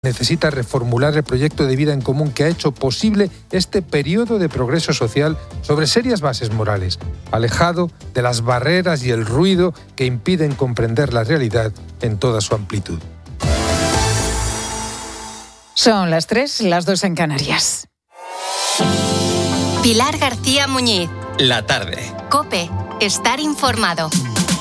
necesita reformular el proyecto de vida en común que ha hecho posible este periodo de progreso social sobre serias bases morales, alejado de las barreras y el ruido que impiden comprender la realidad en toda su amplitud. Son las 3, las 2 en Canarias. Pilar García Muñiz. La tarde. COPE. Estar informado.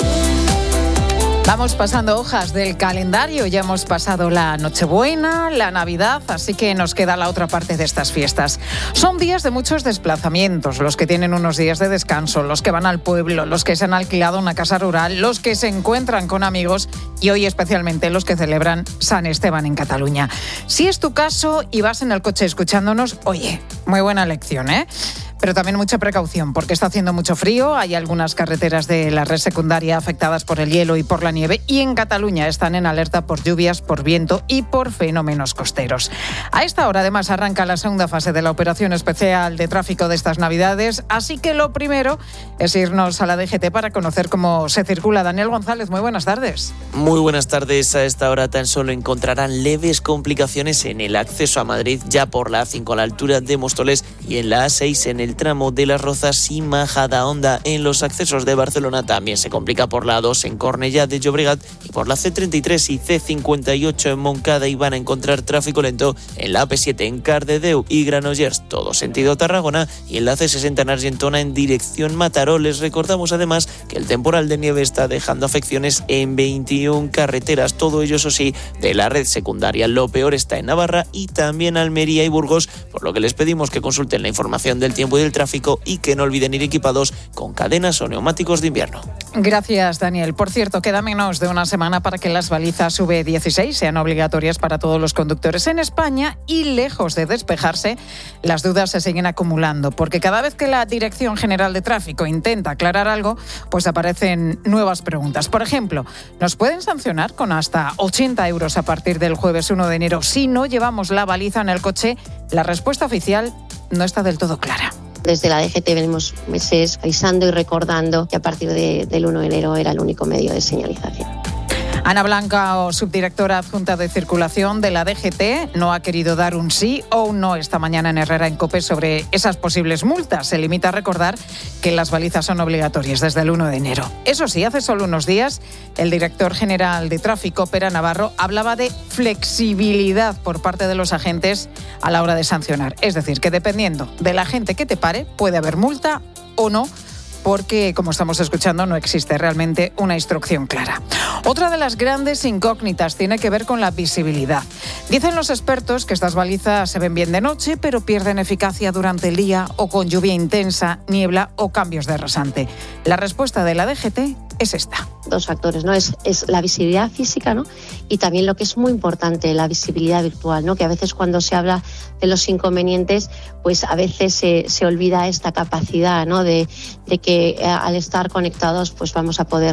Vamos pasando hojas del calendario, ya hemos pasado la Nochebuena, la Navidad, así que nos queda la otra parte de estas fiestas. Son días de muchos desplazamientos, los que tienen unos días de descanso, los que van al pueblo, los que se han alquilado una casa rural, los que se encuentran con amigos y hoy especialmente los que celebran San Esteban en Cataluña. Si es tu caso y vas en el coche escuchándonos, oye, muy buena lección, ¿eh? Pero también mucha precaución porque está haciendo mucho frío, hay algunas carreteras de la red secundaria afectadas por el hielo y por la nieve y en Cataluña están en alerta por lluvias, por viento y por fenómenos costeros. A esta hora además arranca la segunda fase de la operación especial de tráfico de estas Navidades, así que lo primero es irnos a la DGT para conocer cómo se circula. Daniel González, muy buenas tardes. Muy buenas tardes. A esta hora tan solo encontrarán leves complicaciones en el acceso a Madrid, ya por la A5 a la altura de Móstoles y en la A6 en el tramo de Las Rozas y Majadahonda. En los accesos de Barcelona también se complica por la A2 en Cornellá de Llobregat y por la C33 y C58 en Montcada, y van a encontrar tráfico lento en la AP7 en Cardedeu y Granollers, todo sentido Tarragona, y en la C60 en Argentona en dirección Mataró. Les recordamos además que el temporal de nieve está dejando afecciones en 21 carreteras, todo ello, eso sí, de la red secundaria. Lo peor está en Navarra y también Almería y Burgos, por lo que les pedimos que consulten la información del tiempo y del tráfico y que no olviden ir equipados con cadenas o neumáticos de invierno. Gracias, Daniel. Por cierto, queda menos de una semana para que las balizas V16 sean obligatorias para todos los conductores en España y, lejos de despejarse, las dudas se siguen acumulando, porque cada vez que la Dirección General de Tráfico intenta aclarar algo, pues aparecen nuevas preguntas. Por ejemplo, ¿nos pueden sancionar con hasta 80 euros a partir del jueves 1 de enero si no llevamos la baliza en el coche? La respuesta oficial no está del todo clara. Desde la DGT venimos meses avisando y recordando que a partir del 1 de enero era el único medio de señalización. Ana Blanca, subdirectora adjunta de circulación de la DGT, no ha querido dar un sí o un no esta mañana en Herrera en COPE sobre esas posibles multas. Se limita a recordar que las balizas son obligatorias desde el 1 de enero. Eso sí, hace solo unos días, el director general de Tráfico, Pere Navarro, hablaba de flexibilidad por parte de los agentes a la hora de sancionar. Es decir, que dependiendo de la gente que te pare, puede haber multa o no, porque, como estamos escuchando, no existe realmente una instrucción clara. Otra de las grandes incógnitas tiene que ver con la visibilidad. Dicen los expertos que estas balizas se ven bien de noche, pero pierden eficacia durante el día o con lluvia intensa, niebla o cambios de rasante. La respuesta de la DGT es esta. Dos factores, ¿no? Es la visibilidad física, ¿no? Y también lo que es muy importante, la visibilidad virtual, ¿no? Que a veces cuando se habla de los inconvenientes, pues a veces se olvida esta capacidad, ¿no? De que al estar conectados, pues vamos a poder,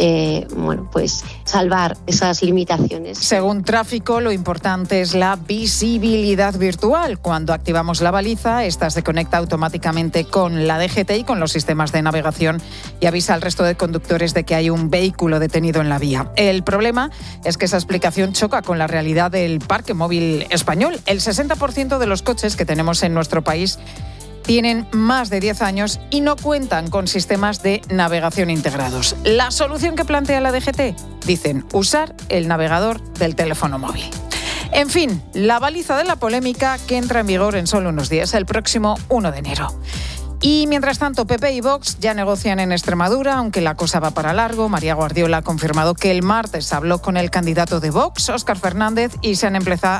pues salvar esas limitaciones. Según Tráfico, lo importante es la visibilidad virtual. Cuando activamos la baliza, esta se conecta automáticamente con la DGT y con los sistemas de navegación y avisa al resto de conductores de que hay un vehículo detenido en la vía. El problema es que esa explicación choca con la realidad del parque móvil español. El 60% de los coches que tenemos en nuestro país tienen más de 10 años y no cuentan con sistemas de navegación integrados. La solución que plantea la DGT, dicen, usar el navegador del teléfono móvil. En fin, la baliza de la polémica que entra en vigor en solo unos días, el próximo 1 de enero. Y mientras tanto, PP y Vox ya negocian en Extremadura, aunque la cosa va para largo. María Guardiola ha confirmado que el martes habló con el candidato de Vox, Óscar Fernández, y se han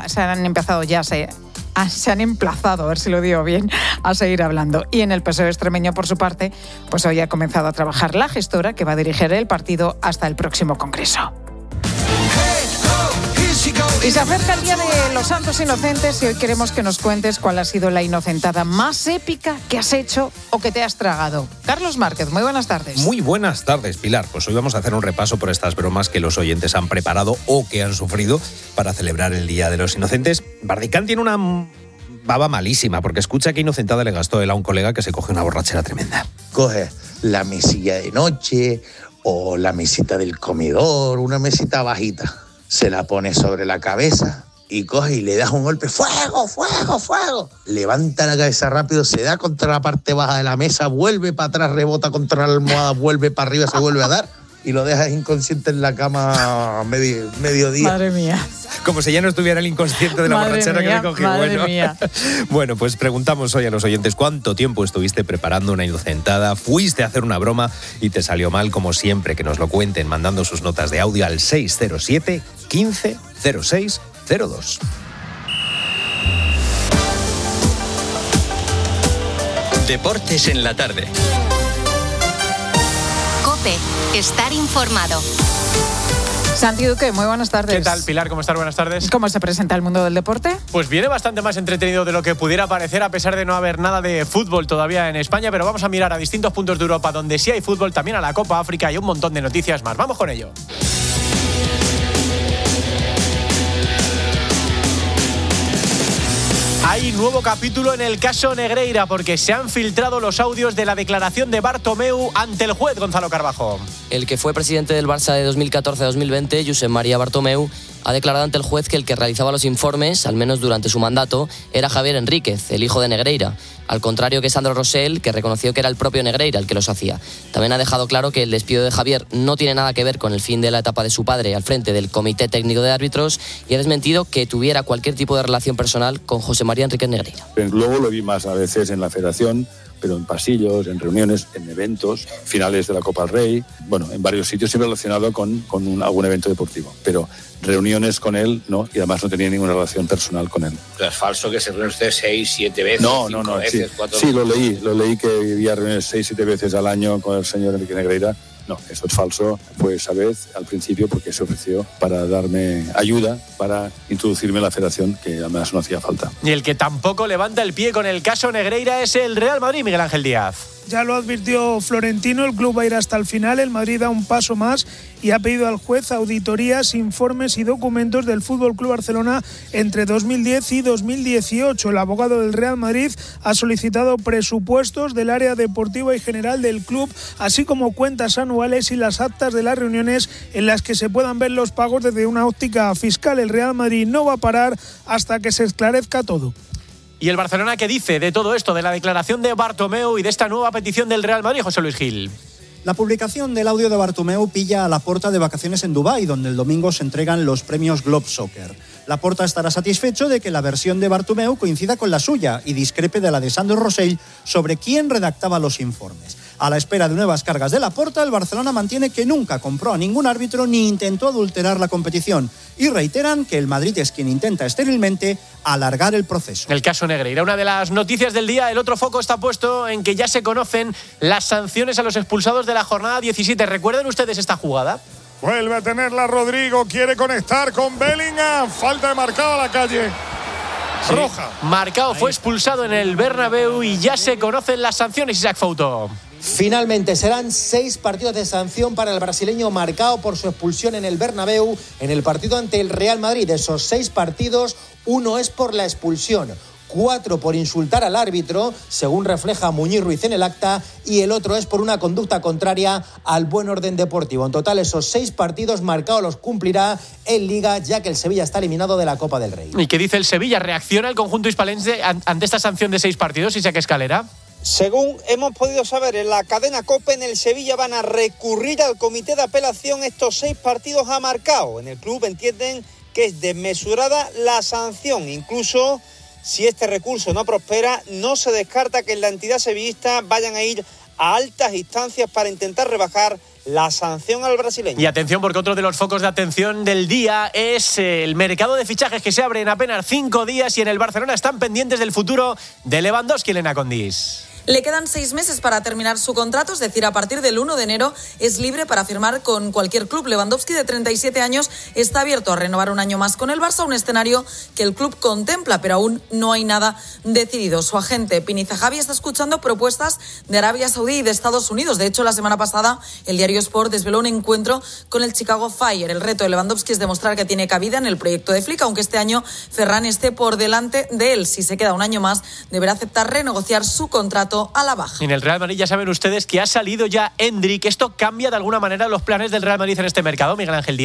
emplazado, a ver si lo digo bien, a seguir hablando. Y en el PSOE extremeño, por su parte, pues hoy ha comenzado a trabajar la gestora que va a dirigir el partido hasta el próximo congreso. Y se acerca el Día de los Santos Inocentes y hoy queremos que nos cuentes cuál ha sido la inocentada más épica que has hecho o que te has tragado. Carlos Márquez, muy buenas tardes. Muy buenas tardes, Pilar. Pues hoy vamos a hacer un repaso por estas bromas que los oyentes han preparado o que han sufrido para celebrar el Día de los Inocentes. Bardicán tiene una baba malísima porque escucha que inocentada le gastó él a un colega que se coge una borrachera tremenda. Coge la mesilla de noche o la mesita del comedor, una mesita bajita. Se la pone sobre la cabeza y coge y le das un golpe, ¡fuego, fuego, fuego! Levanta la cabeza rápido, se da contra la parte baja de la mesa, vuelve para atrás, rebota contra la almohada, vuelve para arriba, se vuelve a dar y lo dejas inconsciente en la cama mediodía. Madre mía. Como si ya no estuviera el inconsciente de la borrachera que le cogió. Madre mía. Bueno, pues preguntamos hoy a los oyentes cuánto tiempo estuviste preparando una inocentada, fuiste a hacer una broma y te salió mal, como siempre. Que nos lo cuenten mandando sus notas de audio al 607 15 06 02. Deportes en la tarde. COPE. Estar informado. Santi Duque, muy buenas tardes. ¿Qué tal, Pilar? ¿Cómo estás? Buenas tardes. ¿Cómo se presenta el mundo del deporte? Pues viene bastante más entretenido de lo que pudiera parecer, a pesar de no haber nada de fútbol todavía en España, pero vamos a mirar a distintos puntos de Europa donde sí hay fútbol, también a la Copa África y un montón de noticias más. Vamos con ello. Hay nuevo capítulo en el caso Negreira porque se han filtrado los audios de la declaración de Bartomeu ante el juez Gonzalo Carbajo. El que fue presidente del Barça de 2014-2020, Josep María Bartomeu, ha declarado ante el juez que el que realizaba los informes, al menos durante su mandato, era Javier Enríquez, el hijo de Negreira, al contrario que Sandro Rosell, que reconoció que era el propio Negreira el que los hacía. También ha dejado claro que el despido de Javier no tiene nada que ver con el fin de la etapa de su padre al frente del Comité Técnico de Árbitros y ha desmentido que tuviera cualquier tipo de relación personal con José María Enríquez Negreira. Luego lo vi más a veces en la federación, pero en pasillos, en reuniones, en eventos, finales de la Copa del Rey, bueno, en varios sitios, siempre relacionado con algún evento deportivo. Pero reuniones con él, no, y además no tenía ninguna relación personal con él. ¿Es falso que se reúne usted 6, 7 veces? No, 5 veces, sí. 4 Sí, lo leí que vivía reuniones 6, 7 veces al año con el señor Enrique Negreira. No, eso es falso. Fue esa vez al principio porque se ofreció para darme ayuda, para introducirme en la federación, que además no hacía falta. Y el que tampoco levanta el pie con el caso Negreira es el Real Madrid, Miguel Ángel Díaz. Ya lo advirtió Florentino, el club va a ir hasta el final, el Madrid da un paso más y ha pedido al juez auditorías, informes y documentos del FC Barcelona entre 2010 y 2018. El abogado del Real Madrid ha solicitado presupuestos del área deportiva y general del club, así como cuentas anuales y las actas de las reuniones en las que se puedan ver los pagos desde una óptica fiscal. El Real Madrid no va a parar hasta que se esclarezca todo. ¿Y el Barcelona qué dice de todo esto, de la declaración de Bartomeu y de esta nueva petición del Real Madrid, José Luis Gil? La publicación del audio de Bartomeu pilla a Laporta de vacaciones en Dubái, donde el domingo se entregan los premios Globe Soccer. Laporta estará satisfecho de que la versión de Bartomeu coincida con la suya y discrepe de la de Sandro Rosell sobre quién redactaba los informes. A la espera de nuevas cargas de Laporta, el Barcelona mantiene que nunca compró a ningún árbitro ni intentó adulterar la competición y reiteran que el Madrid es quien intenta estérilmente alargar el proceso. El caso Negreira, una de las noticias del día. El otro foco está puesto en que ya se conocen las sanciones a los expulsados de la jornada 17. ¿Recuerdan ustedes esta jugada? Vuelve a tenerla Rodrigo, quiere conectar con Bellingham, falta de Marcao a la calle. Sí. Roja. Marcao fue expulsado en el Bernabéu y ya se conocen las sanciones, Isaac Fouto. Finalmente serán 6 partidos de sanción para el brasileño Marcao por su expulsión en el Bernabéu en el partido ante el Real Madrid. De esos 6 partidos, 1 es por la expulsión, 4 por insultar al árbitro, según refleja Muñiz Ruiz en el acta, y el otro es por una conducta contraria al buen orden deportivo. En total, esos 6 partidos Marcao los cumplirá en Liga, ya que el Sevilla está eliminado de la Copa del Rey. ¿Y qué dice el Sevilla? ¿Reacciona el conjunto hispalense ante esta sanción de 6 partidos, Isaac Escalera? Según hemos podido saber en la cadena COPE, en el Sevilla van a recurrir al comité de apelación estos 6 partidos a Marcao. En el club entienden que es desmesurada la sanción. Incluso si este recurso no prospera, no se descarta que en la entidad sevillista vayan a ir a altas instancias para intentar rebajar la sanción al brasileño. Y atención, porque otro de los focos de atención del día es el mercado de fichajes que se abre en apenas 5 días y en el Barcelona están pendientes del futuro de Lewandowski, Elena Condis. Le quedan 6 meses para terminar su contrato, es decir, a partir del 1 de enero es libre para firmar con cualquier club. Lewandowski, de 37 años, está abierto a renovar un año más con el Barça, un escenario que el club contempla, pero aún no hay nada decidido. Su agente, Pini Zahavi, está escuchando propuestas de Arabia Saudí y de Estados Unidos. De hecho, la semana pasada, el diario Sport desveló un encuentro con el Chicago Fire. El reto de Lewandowski es demostrar que tiene cabida en el proyecto de Flick, aunque este año Ferran esté por delante de él. Si se queda un año más, deberá aceptar renegociar su contrato a la baja. En el Real Madrid ya saben ustedes que ha salido ya Endrick. ¿Esto cambia de alguna manera los planes del Real Madrid en este mercado, Miguel Ángel Díaz?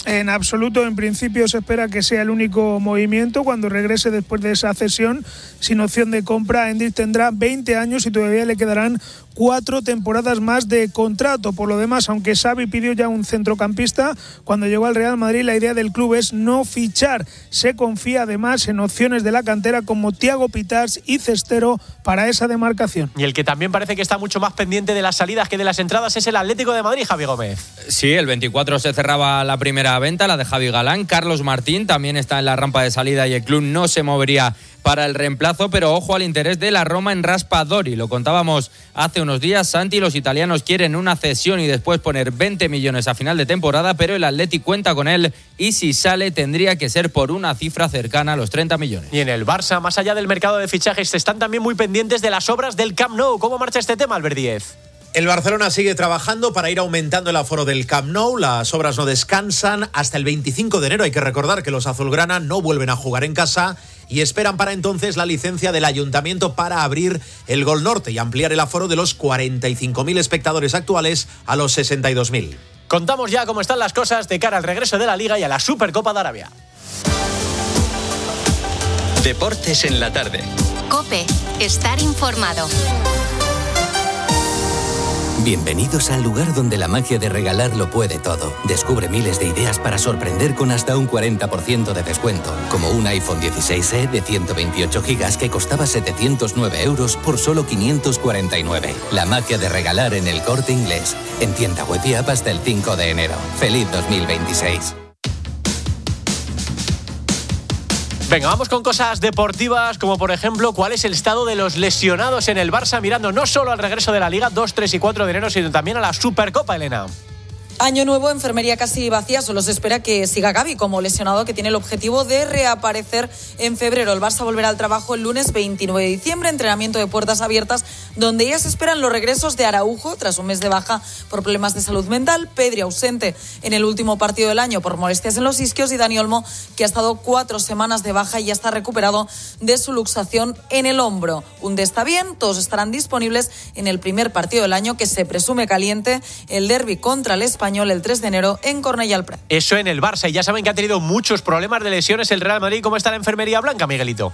En absoluto, en principio se espera que sea el único movimiento. Cuando regrese después de esa cesión sin opción de compra, Endrick tendrá 20 años y todavía le quedarán 4 temporadas más de contrato. Por lo demás, aunque Xavi pidió ya un centrocampista, cuando llegó al Real Madrid la idea del club es no fichar. Se confía además en opciones de la cantera como Thiago Pitars y Cestero para esa demarcación. Y el que también parece que está mucho más pendiente de las salidas que de las entradas es el Atlético de Madrid, Javi Gómez. Sí, el 24 se cerraba la primera venta, la de Javi Galán. Carlos Martín también está en la rampa de salida y el club no se movería para el reemplazo, pero ojo al interés de la Roma en Raspadori. Lo contábamos hace unos días, Santi, los italianos quieren una cesión y después poner 20 millones a final de temporada, pero el Atleti cuenta con él y si sale tendría que ser por una cifra cercana a los 30 millones. Y en el Barça, más allá del mercado de fichajes, están también muy pendientes de las obras del Camp Nou. ¿Cómo marcha este tema, Albert Díez? El Barcelona sigue trabajando para ir aumentando el aforo del Camp Nou. Las obras no descansan hasta el 25 de enero. Hay que recordar que los azulgrana no vuelven a jugar en casa y esperan para entonces la licencia del ayuntamiento para abrir el Gol Norte y ampliar el aforo de los 45.000 espectadores actuales a los 62.000. Contamos ya cómo están las cosas de cara al regreso de la Liga y a la Supercopa de Arabia. Deportes en la tarde. COPE. Estar informado. Bienvenidos al lugar donde la magia de regalar lo puede todo. Descubre miles de ideas para sorprender con hasta un 40% de descuento. Como un iPhone 16e de 128 GB que costaba 709 € por solo 549. La magia de regalar en El Corte Inglés. En tienda web y app hasta el 5 de enero. ¡Feliz 2026! Venga, vamos con cosas deportivas, como por ejemplo, ¿cuál es el estado de los lesionados en el Barça? Mirando no solo al regreso de la Liga, 2, 3 y 4 de enero, sino también a la Supercopa, Elena. Año nuevo, enfermería casi vacía, solo se espera que siga Gavi como lesionado, que tiene el objetivo de reaparecer en febrero. El Barça volverá al trabajo el lunes 29 de diciembre, entrenamiento de puertas abiertas, donde ya se esperan los regresos de Araujo, tras un mes de baja por problemas de salud mental, Pedri ausente en el último partido del año por molestias en los isquios y Dani Olmo, que ha estado 4 semanas de baja y ya está recuperado de su luxación en el hombro. Koundé está bien, todos estarán disponibles en el primer partido del año, que se presume caliente, el derbi contra el Español el 3 de enero en Cornellà al Prat. Eso en el Barça, y ya saben que ha tenido muchos problemas de lesiones el Real Madrid. ¿Cómo está la enfermería blanca, Miguelito?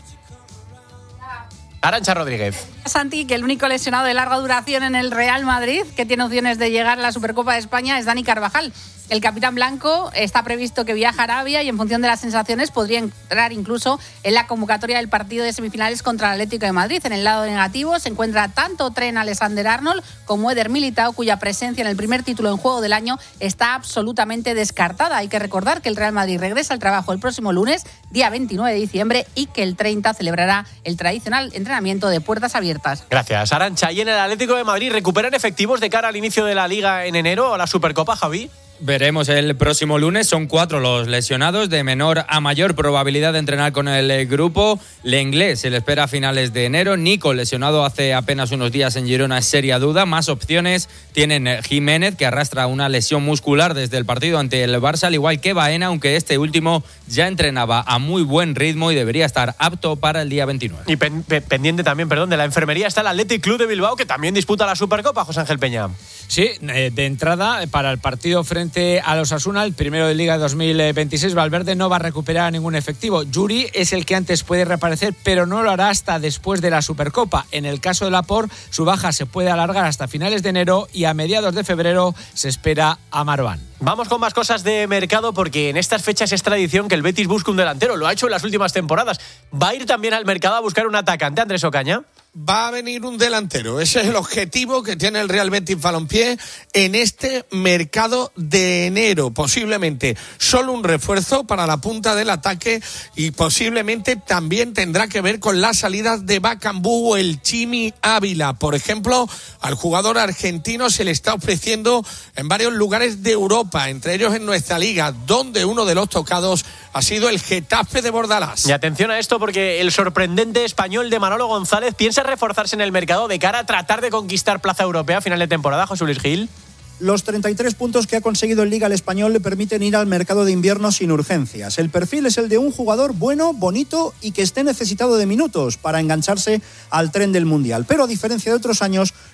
Arantxa Rodríguez. Santi, que el único lesionado de larga duración en el Real Madrid que tiene opciones de llegar a la Supercopa de España es Dani Carvajal. El capitán blanco está previsto que viaje a Arabia y en función de las sensaciones podría entrar incluso en la convocatoria del partido de semifinales contra el Atlético de Madrid. En el lado negativo se encuentra tanto Trent Alexander-Arnold como Eder Militao, cuya presencia en el primer título en juego del año está absolutamente descartada. Hay que recordar que el Real Madrid regresa al trabajo el próximo lunes, día 29 de diciembre, y que el 30 celebrará el tradicional entrenamiento de puertas abiertas. Gracias, Arantxa. Y en el Atlético de Madrid, ¿recuperan efectivos de cara al inicio de la Liga en enero o la Supercopa, Javi? Veremos el próximo lunes, son 4 los lesionados, de menor a mayor probabilidad de entrenar con el grupo. Lenglet se le espera a finales de enero, Nico lesionado hace apenas unos días en Girona es seria duda. Más opciones tienen Jiménez, que arrastra una lesión muscular desde el partido ante el Barça, al igual que Baena, aunque este último ya entrenaba a muy buen ritmo y debería estar apto para el día 29. Y pendiente también, de la enfermería está el Athletic Club de Bilbao, que también disputa la Supercopa, José Ángel Peña. Sí, de entrada para el partido frente a los Osasuna, el primero de Liga 2026, Valverde no va a recuperar ningún efectivo. Yuri es el que antes puede reaparecer, pero no lo hará hasta después de la Supercopa. En el caso de Laporte, su baja se puede alargar hasta finales de enero y a mediados de febrero se espera a Marván. Vamos con más cosas de mercado, porque en estas fechas es tradición que el Betis busque un delantero. Lo ha hecho en las últimas temporadas. ¿Va a ir también al mercado a buscar un atacante, Andrés Ocaña? Va a venir un delantero. Ese es el objetivo que tiene el Real Betis Balompié en este mercado de enero. Posiblemente solo un refuerzo para la punta del ataque y posiblemente también tendrá que ver con las salidas de Bakambu o el Chimi Ávila. Por ejemplo, al jugador argentino se le está ofreciendo en varios lugares de Europa, entre ellos en nuestra liga, donde uno de los tocados ha sido el Getafe de Bordalás. Y atención a esto, porque el sorprendente español de Manolo González piensa reforzarse en el mercado de cara a tratar de conquistar plaza europea a final de temporada. José Luis Gil. Los 33 puntos que ha conseguido en Liga el Español le permiten ir al mercado de invierno sin urgencias. El perfil es el de un jugador bueno, bonito y que esté necesitado de minutos para engancharse al tren del Mundial. Pero a diferencia de otros años,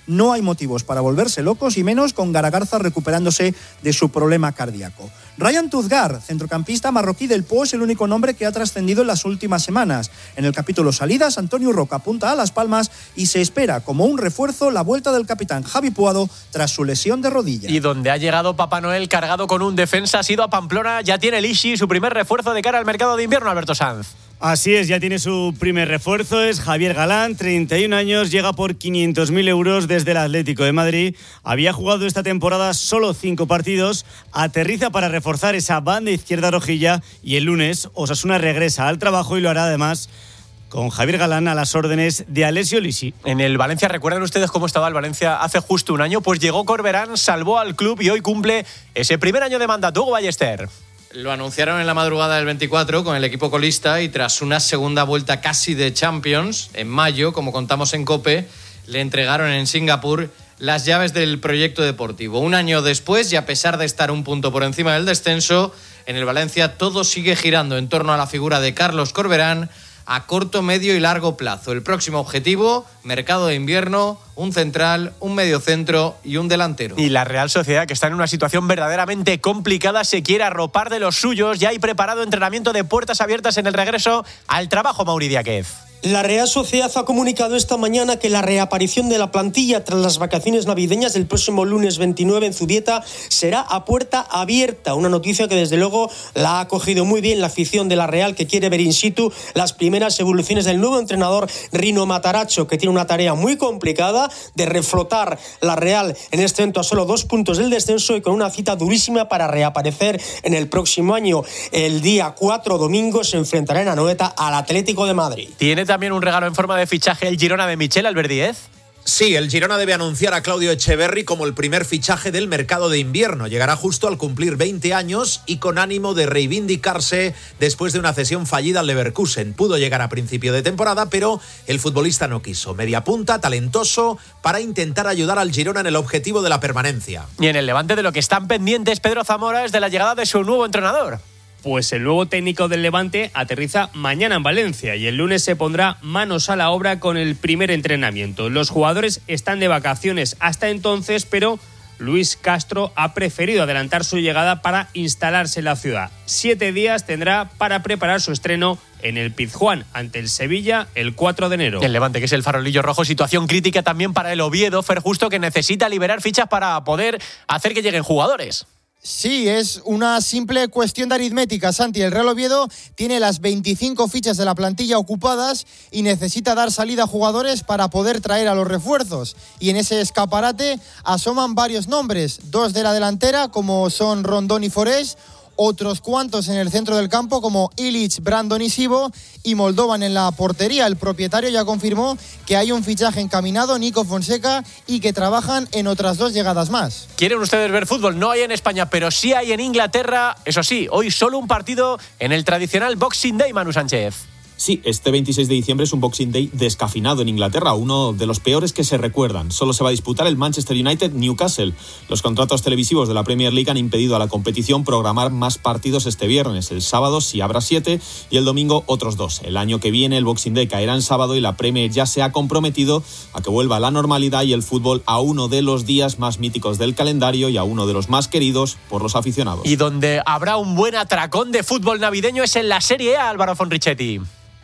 No hay motivos para volverse locos y menos con Garagarza recuperándose de su problema cardíaco. Ryan Tuzgar, centrocampista marroquí del PO, es el único nombre que ha trascendido en las últimas semanas. En el capítulo salidas, Antonio Roca apunta a Las Palmas y se espera como un refuerzo la vuelta del capitán Javi Puado tras su lesión de rodilla. Y donde ha llegado Papá Noel cargado con un defensa ha sido a Pamplona. Ya tiene el Ishi su primer refuerzo de cara al mercado de invierno, Alberto Sanz. Así es, ya tiene su primer refuerzo, es Javier Galán, 31 años, llega por 500.000 euros desde el Atlético de Madrid. Había jugado esta temporada solo 5 partidos, aterriza para reforzar esa banda izquierda rojilla y el lunes Osasuna regresa al trabajo y lo hará además con Javier Galán a las órdenes de Alessio Lisi. En el Valencia, ¿recuerdan ustedes cómo estaba el Valencia hace justo un año? Pues llegó Corberán, salvó al club y hoy cumple ese primer año de mandato. Hugo Ballester. Lo anunciaron en la madrugada del 24 con el equipo colista y tras una segunda vuelta casi de Champions, en mayo, como contamos en COPE, le entregaron en Singapur las llaves del proyecto deportivo. Un año después, y a pesar de estar un punto por encima del descenso, en el Valencia todo sigue girando en torno a la figura de Carlos Corberán a corto, medio y largo plazo. El próximo objetivo, mercado de invierno, un central, un mediocentro y un delantero. Y la Real Sociedad, que está en una situación verdaderamente complicada, se quiere arropar de los suyos. Ya hay preparado entrenamiento de puertas abiertas en el regreso al trabajo, Mauri Díaz. La Real Sociedad ha comunicado esta mañana que la reaparición de la plantilla tras las vacaciones navideñas del próximo lunes 29 en Zubieta será a puerta abierta. Una noticia que desde luego la ha acogido muy bien la afición de la Real, que quiere ver in situ las primeras evoluciones del nuevo entrenador Rino Matarazzo, que tiene una tarea muy complicada de reflotar la Real en este momento a solo 2 puntos del descenso y con una cita durísima para reaparecer en el próximo año. El día 4, domingo, se enfrentará en Anoeta al Atlético de Madrid. Tiene también un regalo en forma de fichaje el Girona de Michel Alberdiez. Sí, el Girona debe anunciar a Claudio Echeverri como el primer fichaje del mercado de invierno. Llegará justo al cumplir 20 años y con ánimo de reivindicarse después de una cesión fallida al Leverkusen. Pudo llegar a principio de temporada, pero el futbolista no quiso. Media punta, talentoso, para intentar ayudar al Girona en el objetivo de la permanencia. Y en el Levante de lo que están pendientes Pedro Zamora es de la llegada de su nuevo entrenador. Pues el nuevo técnico del Levante aterriza mañana en Valencia y el lunes se pondrá manos a la obra con el primer entrenamiento. Los jugadores están de vacaciones hasta entonces, pero Luis Castro ha preferido adelantar su llegada para instalarse en la ciudad. 7 días tendrá para preparar su estreno en el Pizjuán ante el Sevilla el 4 de enero. El Levante, que es el farolillo rojo, situación crítica también para el Oviedo, Fer Justo, que necesita liberar fichas para poder hacer que lleguen jugadores. Sí, es una simple cuestión de aritmética, Santi. El Real Oviedo tiene las 25 fichas de la plantilla ocupadas y necesita dar salida a jugadores para poder traer a los refuerzos. Y en ese escaparate asoman varios nombres, 2 de la delantera, como son Rondón y Forés, otros cuantos en el centro del campo como Illich, Brandon y Sibo, y Moldovan en la portería. El propietario ya confirmó que hay un fichaje encaminado, Nico Fonseca, y que trabajan en otras 2 llegadas más. ¿Quieren ustedes ver fútbol? No hay en España, pero sí hay en Inglaterra. Eso sí, hoy solo un partido en el tradicional Boxing Day, Manu Sánchez. Sí, este 26 de diciembre es un Boxing Day descafeinado en Inglaterra, uno de los peores que se recuerdan. Solo se va a disputar el Manchester United-Newcastle. Los contratos televisivos de la Premier League han impedido a la competición programar más partidos este viernes. El sábado sí habrá 7 y el domingo otros 2. El año que viene el Boxing Day caerá en sábado y la Premier ya se ha comprometido a que vuelva a la normalidad y el fútbol a uno de los días más míticos del calendario y a uno de los más queridos por los aficionados. Y donde habrá un buen atracón de fútbol navideño es en la Serie A, Álvaro Fonrichetti.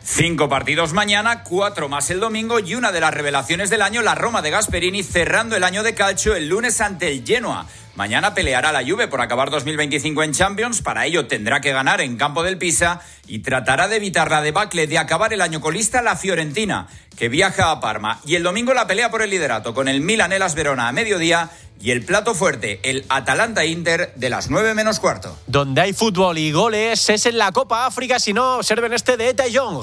5 partidos mañana, 4 más el domingo y una de las revelaciones del año, la Roma de Gasperini, cerrando el año de calcio el lunes ante el Genoa. Mañana peleará la Juve por acabar 2025 en Champions, para ello tendrá que ganar en campo del Pisa y tratará de evitar la debacle de acabar el año colista la Fiorentina, que viaja a Parma. Y el domingo la pelea por el liderato con el Milan Hellas Verona a mediodía y el plato fuerte, el Atalanta-Inter de las 9 menos cuarto. Donde hay fútbol y goles es en la Copa África, si no, observen este de Eta Young.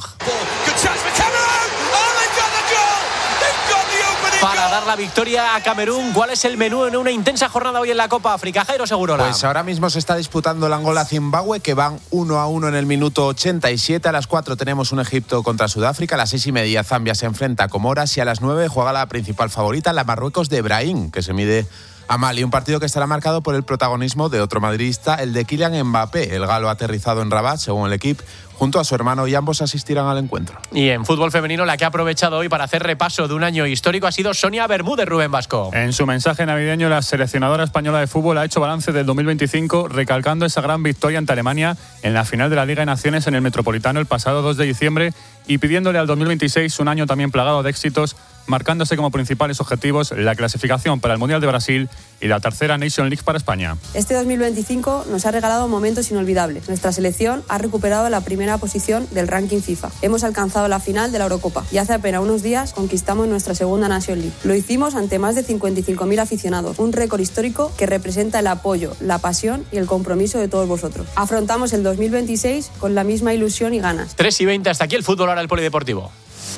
Para dar la victoria a Camerún, ¿cuál es el menú en una intensa jornada hoy en la Copa África? Jairo Segurola. Pues ahora mismo se está disputando el Angola-Zimbabue, que van 1-1 en el minuto 87. A las 4 tenemos un Egipto contra Sudáfrica. A las 6:30 Zambia se enfrenta a Comoras y a las 9 juega la principal favorita, la Marruecos de Brahim, que se mide a Mali, un partido que estará marcado por el protagonismo de otro madridista, el de Kylian Mbappé, el galo aterrizado en Rabat, según el equipo, junto a su hermano, y ambos asistirán al encuentro. Y en fútbol femenino, la que ha aprovechado hoy para hacer repaso de un año histórico ha sido Sonia Bermúdez. Rubén Vasco. En su mensaje navideño, la seleccionadora española de fútbol ha hecho balance del 2025, recalcando esa gran victoria ante Alemania en la final de la Liga de Naciones en el Metropolitano el pasado 2 de diciembre y pidiéndole al 2026 un año también plagado de éxitos, marcándose como principales objetivos la clasificación para el Mundial de Brasil y la tercera Nation League para España. Este 2025 nos ha regalado momentos inolvidables. Nuestra selección ha recuperado la primera posición del ranking FIFA. Hemos alcanzado la final de la Eurocopa y hace apenas unos días conquistamos nuestra segunda Nation League. Lo hicimos ante más de 55.000 aficionados, un récord histórico que representa el apoyo, la pasión y el compromiso de todos vosotros. Afrontamos el 2026 con la misma ilusión y ganas. 3:20, hasta aquí el fútbol, ahora el polideportivo.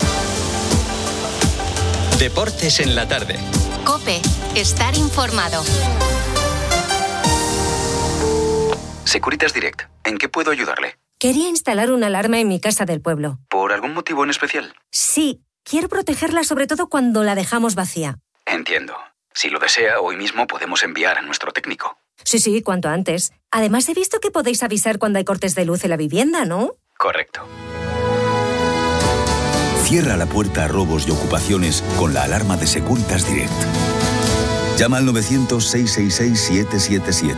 Deportes en la tarde. COPE. Estar informado. Securitas Direct. ¿En qué puedo ayudarle? Quería instalar una alarma en mi casa del pueblo. ¿Por algún motivo en especial? Sí, quiero protegerla sobre todo cuando la dejamos vacía. Entiendo. Si lo desea, hoy mismo podemos enviar a nuestro técnico. Sí, cuanto antes. Además, he visto que podéis avisar cuando hay cortes de luz en la vivienda, ¿no? Correcto. Cierra la puerta a robos y ocupaciones con la alarma de Securitas Direct. Llama al 900-666-777.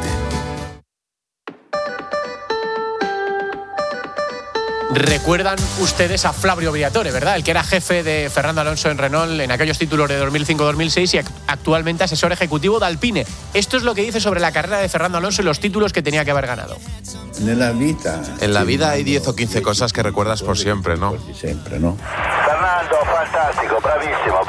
Recuerdan ustedes a Flavio Briatore, ¿verdad? El que era jefe de Fernando Alonso en Renault en aquellos títulos de 2005-2006 y actualmente asesor ejecutivo de Alpine. Esto es lo que dice sobre la carrera de Fernando Alonso y los títulos que tenía que haber ganado. En la vida hay 10 o 15 cosas que recuerdas por siempre, ¿no? Siempre, ¿no? Fernando, fantástico, bravísimo,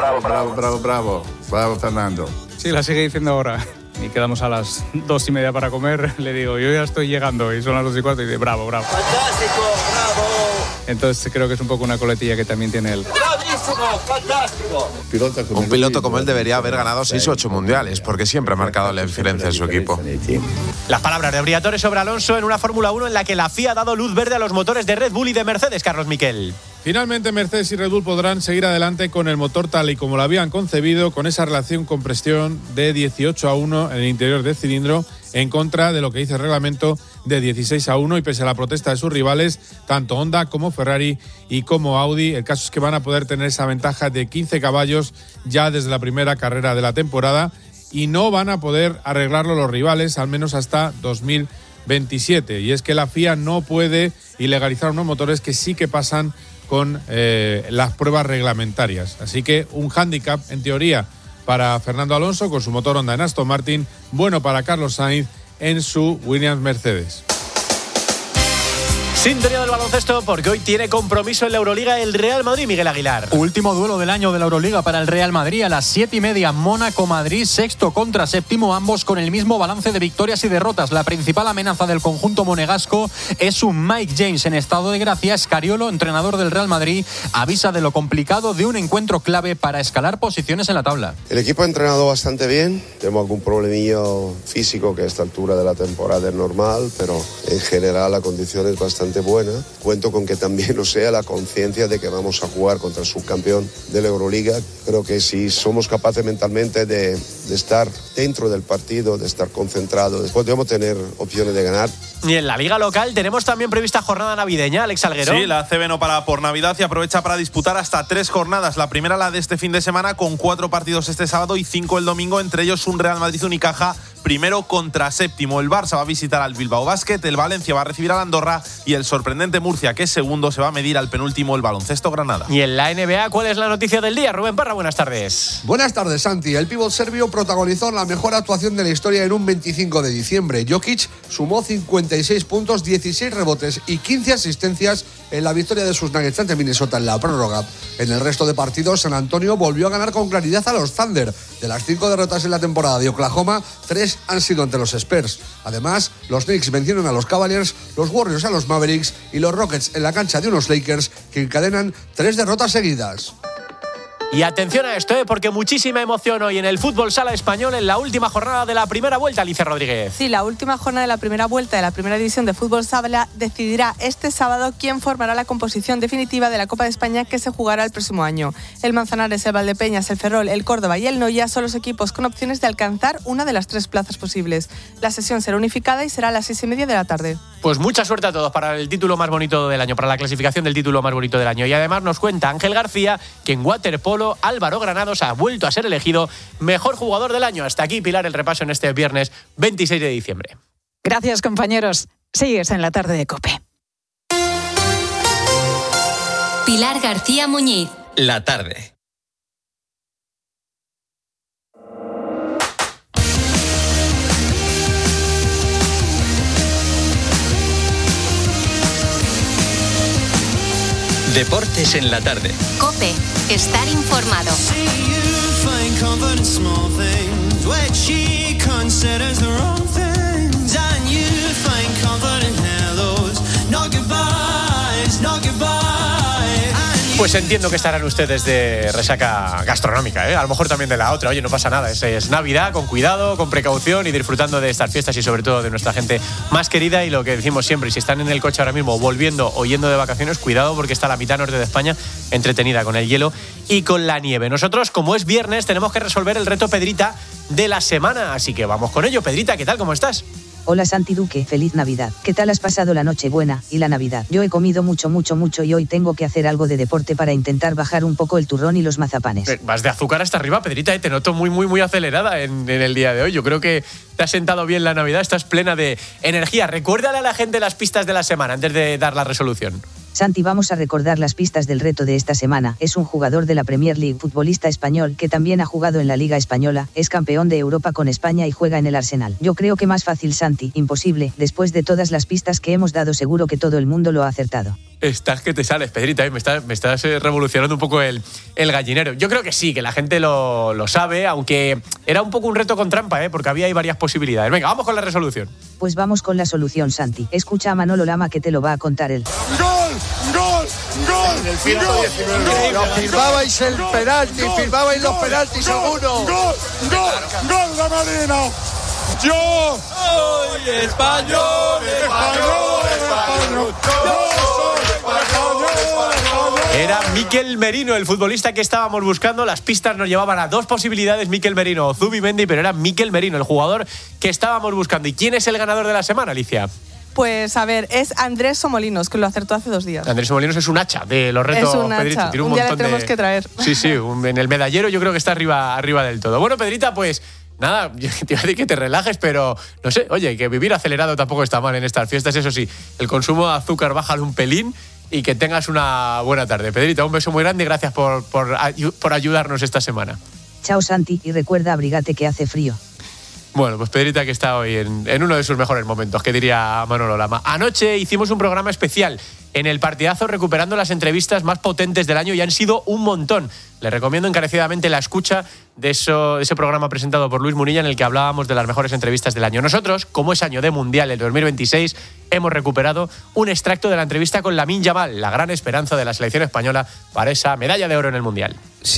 bravo, Fernando. Sí, la sigue diciendo ahora. Y quedamos a las 2:30 para comer. Le digo, yo ya estoy llegando, y son las 2:15 y dice, bravo. Fantástico, bravo. Entonces creo que es un poco una coletilla que también tiene él. Bravísimo, fantástico. Un piloto como él debería haber ganado 6 o 8 mundiales, porque siempre ha marcado la diferencia en su equipo. Las palabras de Briatore sobre Alonso en una Fórmula 1 en la que la FIA ha dado luz verde a los motores de Red Bull y de Mercedes, Carlos Miquel. Finalmente Mercedes y Red Bull podrán seguir adelante con el motor tal y como lo habían concebido, con esa relación con presión de 18-1 en el interior del cilindro, en contra de lo que dice el reglamento de 16-1, y pese a la protesta de sus rivales, tanto Honda como Ferrari y como Audi, el caso es que van a poder tener esa ventaja de 15 caballos ya desde la primera carrera de la temporada, y no van a poder arreglarlo los rivales, al menos hasta 2027. Y es que la FIA no puede ilegalizar unos motores que sí que pasan con las pruebas reglamentarias. Así que un hándicap, en teoría, para Fernando Alonso con su motor Honda en Aston Martin, bueno para Carlos Sainz en su Williams Mercedes. Sintonía del baloncesto, porque hoy tiene compromiso en la Euroliga el Real Madrid, Miguel Aguilar. Último duelo del año de la Euroliga para el Real Madrid a las 7:30. Mónaco-Madrid, sexto contra séptimo, ambos con el mismo balance de victorias y derrotas. La principal amenaza del conjunto monegasco es un Mike James en estado de gracia. Scariolo, entrenador del Real Madrid, avisa de lo complicado de un encuentro clave para escalar posiciones en la tabla. El equipo ha entrenado bastante bien. Tenemos algún problemillo físico que a esta altura de la temporada es normal, pero en general la condición es bastante buena. Cuento con que también lo sea la conciencia de que vamos a jugar contra el subcampeón de la Euroliga. Creo que si somos capaces mentalmente de estar dentro del partido, de estar concentrados, podemos tener opciones de ganar. Y en la liga local tenemos también prevista jornada navideña, Alex Alguero. Sí, la ACB no para por Navidad y aprovecha para disputar hasta 3 jornadas. La primera, la de este fin de semana, con 4 partidos este sábado y 5 el domingo, entre ellos un Real Madrid-Unicaja, primero contra séptimo. El Barça va a visitar al Bilbao Basket, el Valencia va a recibir al Andorra y el sorprendente Murcia, que es segundo, se va a medir al penúltimo, el Baloncesto Granada. Y en la NBA, ¿cuál es la noticia del día? Rubén Parra, buenas tardes. Buenas tardes, Santi. El pívot serbio protagonizó la mejor actuación de la historia en un 25 de diciembre. Jokic sumó 56 puntos, 16 rebotes y 15 asistencias en la victoria de sus Nuggets ante Minnesota en la prórroga. En el resto de partidos, San Antonio volvió a ganar con claridad a los Thunder. De las 5 derrotas en la temporada de Oklahoma, 3 han sido ante los Spurs. Además, los Knicks vencieron a los Cavaliers, los Warriors a los Mavericks y los Rockets en la cancha de unos Lakers que encadenan 3 derrotas seguidas. Y atención a esto, porque muchísima emoción hoy en el fútbol sala español en la última jornada de la primera vuelta, Alicia Rodríguez. Sí, la última jornada de la primera vuelta de la primera división de fútbol sala decidirá este sábado quién formará la composición definitiva de la Copa de España que se jugará el próximo año. El Manzanares, el Valdepeñas, el Ferrol, el Córdoba y el Noia son los equipos con opciones de alcanzar una de las 3 plazas posibles. La sesión será unificada y será a las 6:30 de la tarde. Pues mucha suerte a todos para el título más bonito del año, para la clasificación del título más bonito del año. Y además nos cuenta Ángel García que en waterpolo Álvaro Granados ha vuelto a ser elegido mejor jugador del año. Hasta aquí, Pilar, el repaso en este viernes 26 de diciembre. Gracias, compañeros. Sigues en la tarde de COPE. Pilar García Muñiz. La tarde. Deportes en la tarde. COPE. Estar informado. Pues entiendo que estarán ustedes de resaca gastronómica, ¿eh? A lo mejor también de la otra. Oye, no pasa nada, es Navidad, con cuidado, con precaución y disfrutando de estas fiestas y sobre todo de nuestra gente más querida. Y lo que decimos siempre, si están en el coche ahora mismo volviendo o yendo de vacaciones, cuidado porque está la mitad norte de España entretenida con el hielo y con la nieve. Nosotros, como es viernes, tenemos que resolver el reto Pedrita de la semana, así que vamos con ello. Pedrita, ¿qué tal? ¿Cómo estás? Hola Santi Duque, feliz Navidad. ¿Qué tal has pasado la Nochebuena y la Navidad? Yo he comido mucho y hoy tengo que hacer algo de deporte para intentar bajar un poco el turrón y los mazapanes. Vas de azúcar hasta arriba, Pedrita, te noto muy acelerada en el día de hoy. Yo creo que te ha sentado bien la Navidad, estás plena de energía. Recuérdale a la gente las pistas de la semana antes de dar la resolución. Santi, vamos a recordar las pistas del reto de esta semana. Es un jugador de la Premier League, futbolista español, que también ha jugado en la Liga Española, es campeón de Europa con España y juega en el Arsenal. Yo creo que más fácil, Santi, imposible. Después de todas las pistas que hemos dado, seguro que todo el mundo lo ha acertado. Estás que te sales, Pedrita, me estás revolucionando un poco el gallinero. Yo creo que sí, que la gente lo sabe, aunque era un poco un reto con trampa, porque había ahí varias posibilidades. Venga, vamos con la resolución. Pues vamos con la solución, Santi. Escucha a Manolo Lama que te lo va a contar él. ¡Gol! En el 119. Firmabais el penalti, firmabais los penaltis seguro. ¡Gol de Marino! ¡Yo! ¡Soy español! Era Mikel Merino, el futbolista que estábamos buscando. Las pistas nos llevaban a 2 posibilidades, Mikel Merino o Zubimendi, pero era Mikel Merino, el jugador que estábamos buscando. ¿Y quién es el ganador de la semana, Alicia? Pues a ver, es Andrés Somolinos, que lo acertó hace 2 días. Andrés Somolinos es un hacha de los retos, es un Pedrito. Hacha. Tiene un día le tenemos que traer. Sí, en el medallero yo creo que está arriba del todo. Bueno, Pedrita, pues nada, yo te iba a decir que te relajes, pero no sé, oye, que vivir acelerado tampoco está mal en estas fiestas. Eso sí, el consumo de azúcar bájale un pelín y que tengas una buena tarde. Pedrita, un beso muy grande y gracias por ayudarnos esta semana. Chao, Santi, y recuerda, abrígate que hace frío. Bueno, pues Pedrita que está hoy en uno de sus mejores momentos, que diría Manolo Lama. Anoche hicimos un programa especial en el partidazo recuperando las entrevistas más potentes del año y han sido un montón. Les recomiendo encarecidamente la escucha de ese programa presentado por Luis Munilla en el que hablábamos de las mejores entrevistas del año. Nosotros, como es año de Mundial el 2026, hemos recuperado un extracto de la entrevista con Lamine Yamal, la gran esperanza de la selección española para esa medalla de oro en el Mundial.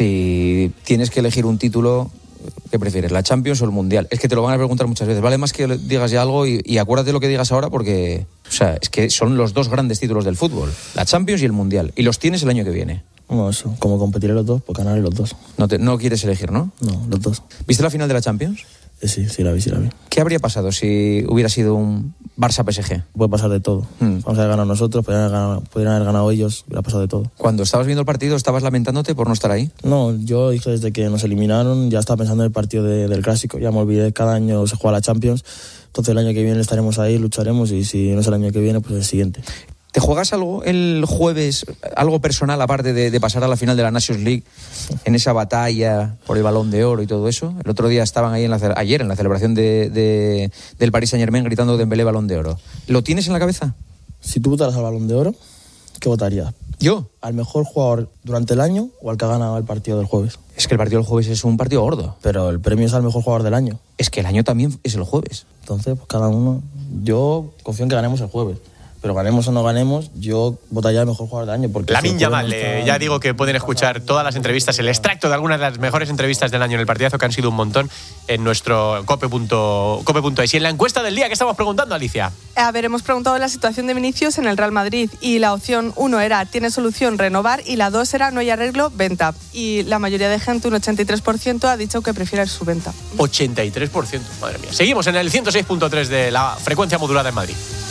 Si tienes que elegir un título, ¿qué prefieres, la Champions o el Mundial? Es que te lo van a preguntar muchas veces. Vale más que digas ya algo y acuérdate lo que digas ahora porque, o sea, es que son los 2 grandes títulos del fútbol, la Champions y el Mundial, y los tienes el año que viene. No, eso, como competiré los 2, pues ganaré los 2. No quieres elegir, ¿no? No, los 2. ¿Viste la final de la Champions? Sí, la vi. ¿Qué habría pasado si hubiera sido un Barça-PSG? Puede pasar de todo. Vamos a haber ganado nosotros, podrían haber ganado ellos, hubiera pasado de todo. Cuando estabas viendo el partido, ¿estabas lamentándote por no estar ahí? No, yo dije desde que nos eliminaron, ya estaba pensando en el partido del Clásico. Ya me olvidé, cada año se juega la Champions, entonces el año que viene estaremos ahí, lucharemos y si no es el año que viene, pues el siguiente. ¿Te juegas algo el jueves, algo personal aparte de pasar a la final de la Nations League en esa batalla por el Balón de Oro y todo eso? El otro día estaban ahí ayer en la celebración del Paris Saint-Germain gritando Dembélé Balón de Oro. ¿Lo tienes en la cabeza? Si tú votaras al Balón de Oro, ¿qué votarías? ¿Yo? ¿Al mejor jugador durante el año o al que ha ganado el partido del jueves? Es que el partido del jueves es un partido gordo. Pero el premio es al mejor jugador del año. Es que el año también es el jueves. Entonces, pues cada uno... Yo confío en que ganemos el jueves. pero ganemos o no ganemos, yo votaría el mejor jugador del año. Lamine Yamal, ya digo que pueden escuchar todas las entrevistas, el extracto de algunas de las mejores entrevistas del año en el partidazo, que han sido un montón, en nuestro cope.es. Y en la encuesta del día, ¿qué estamos preguntando, Alicia? A ver, hemos preguntado la situación de Vinicius en el Real Madrid y la opción 1 era ¿tiene solución renovar? Y la 2 era no hay arreglo, venta. Y la mayoría de gente, un 83%, ha dicho que prefiere su venta. 83%, madre mía. Seguimos en el 106.3 de la frecuencia modulada en Madrid.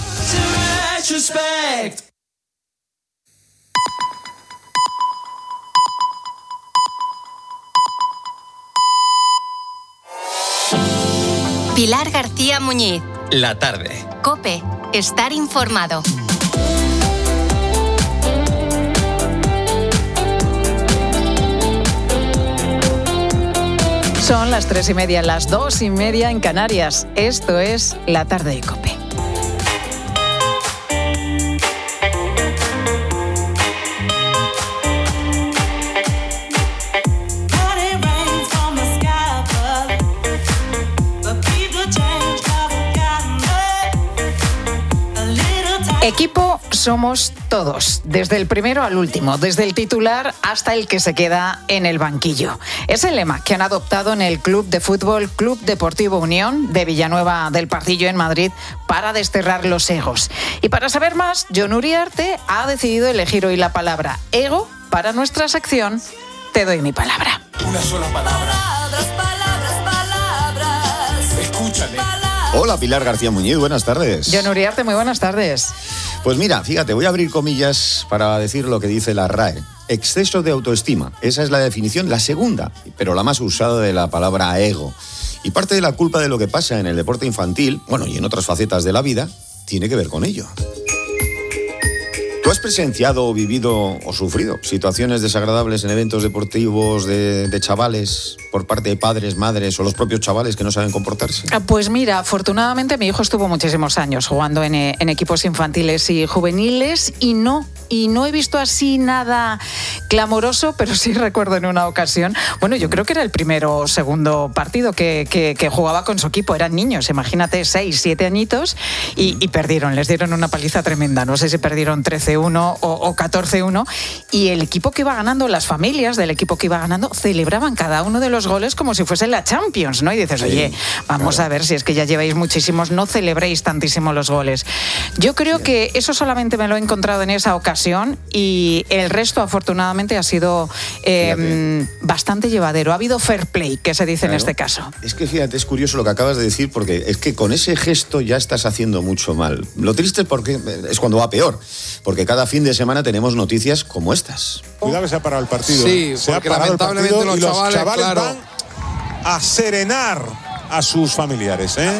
Pilar García Muñiz. La tarde. COPE. Estar informado. Son las 3:30, las 2:30 en Canarias. Esto es La Tarde de COPE. Equipo somos todos, desde el primero al último, desde el titular hasta el que se queda en el banquillo. Es el lema que han adoptado en el Club de Fútbol Club Deportivo Unión de Villanueva del Pardillo en Madrid para desterrar los egos. Y para saber más, Jon Uriarte ha decidido elegir hoy la palabra ego para nuestra sección Te doy mi palabra. Una sola palabra. Escúchale. Hola, Pilar García Muñiz, buenas tardes. Jon Uriarte, muy buenas tardes. Pues mira, fíjate, voy a abrir comillas para decir lo que dice la RAE. Exceso de autoestima, esa es la definición, la segunda, pero la más usada de la palabra ego. Y parte de la culpa de lo que pasa en el deporte infantil, bueno, y en otras facetas de la vida, tiene que ver con ello. ¿Tú has presenciado o vivido o sufrido situaciones desagradables en eventos deportivos de chavales por parte de padres, madres o los propios chavales que no saben comportarse? Pues mira, afortunadamente mi hijo estuvo muchísimos años jugando en equipos infantiles y juveniles y no he visto así nada clamoroso, pero sí recuerdo en una ocasión, bueno, yo creo que era el primero o segundo partido que jugaba con su equipo, eran niños, imagínate, 6, 7 añitos y perdieron, les dieron una paliza tremenda, no sé si perdieron 13-1 o 14-1 y el equipo que iba ganando, las familias del equipo que iba ganando celebraban cada uno de los goles como si fuese la Champions, ¿no? Y dices, oye, vamos a ver, si es que ya lleváis muchísimos, no celebréis tantísimo los goles. Yo creo que eso solamente me lo he encontrado en esa ocasión y el resto afortunadamente ha sido bastante llevadero. Ha habido fair play, que se dice en este caso. Es que fíjate, es curioso lo que acabas de decir porque es que con ese gesto ya estás haciendo mucho mal. Lo triste es cuando va peor, porque cada fin de semana tenemos noticias como estas. Cuidado que se ha parado el partido. Sí, se ha porque parado lamentablemente el partido los chavales claro, van a serenar a sus familiares, ¿eh?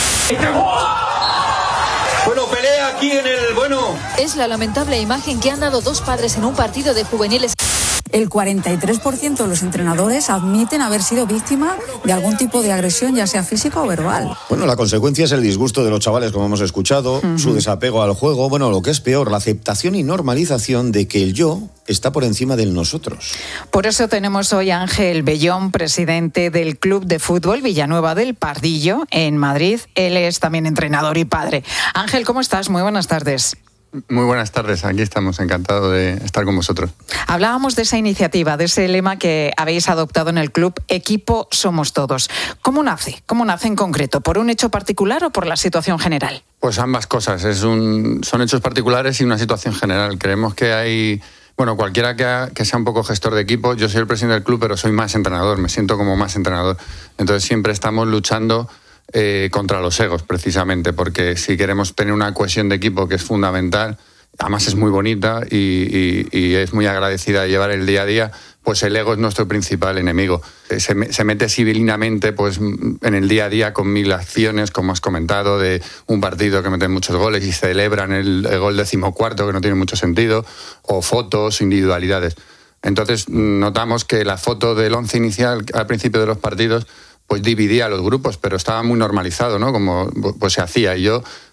Bueno, pelea aquí en el... Es la lamentable imagen que han dado dos padres en un partido de juveniles. El 43% de los entrenadores admiten haber sido víctima de algún tipo de agresión, ya sea física o verbal. Bueno, la consecuencia es el disgusto de los chavales, como hemos escuchado, su desapego al juego, bueno, lo que es peor, la aceptación y normalización de que el yo está por encima del nosotros. Por eso tenemos hoy a Ángel Bellón, presidente del Club de Fútbol Villanueva del Pardillo, en Madrid. Él es también entrenador y padre. Ángel, ¿cómo estás? Muy buenas tardes. Muy buenas tardes, aquí estamos, encantado de estar con vosotros. Hablábamos de esa iniciativa, de ese lema que habéis adoptado en el club, Equipo Somos Todos. ¿Cómo nace? ¿Cómo nace en concreto? ¿Por un hecho particular o por la situación general? Pues ambas cosas, son hechos particulares y una situación general. Creemos que hay... Bueno, cualquiera que sea un poco gestor de equipo, yo soy el presidente del club, pero soy más entrenador, me siento como más entrenador. Entonces siempre estamos luchando contra los egos, precisamente, porque si queremos tener una cohesión de equipo que es fundamental, además es muy bonita y es muy agradecida de llevar el día a día, pues el ego es nuestro principal enemigo. Se mete civilinamente pues, en el día a día con mil acciones, como has comentado, de un partido que mete muchos goles y celebran el gol 14º, que no tiene mucho sentido, o fotos, individualidades. Entonces notamos que la foto del 11 inicial al principio de los partidos pues dividía a los grupos, pero estaba muy normalizado, ¿no? Como pues se hacía. Y yo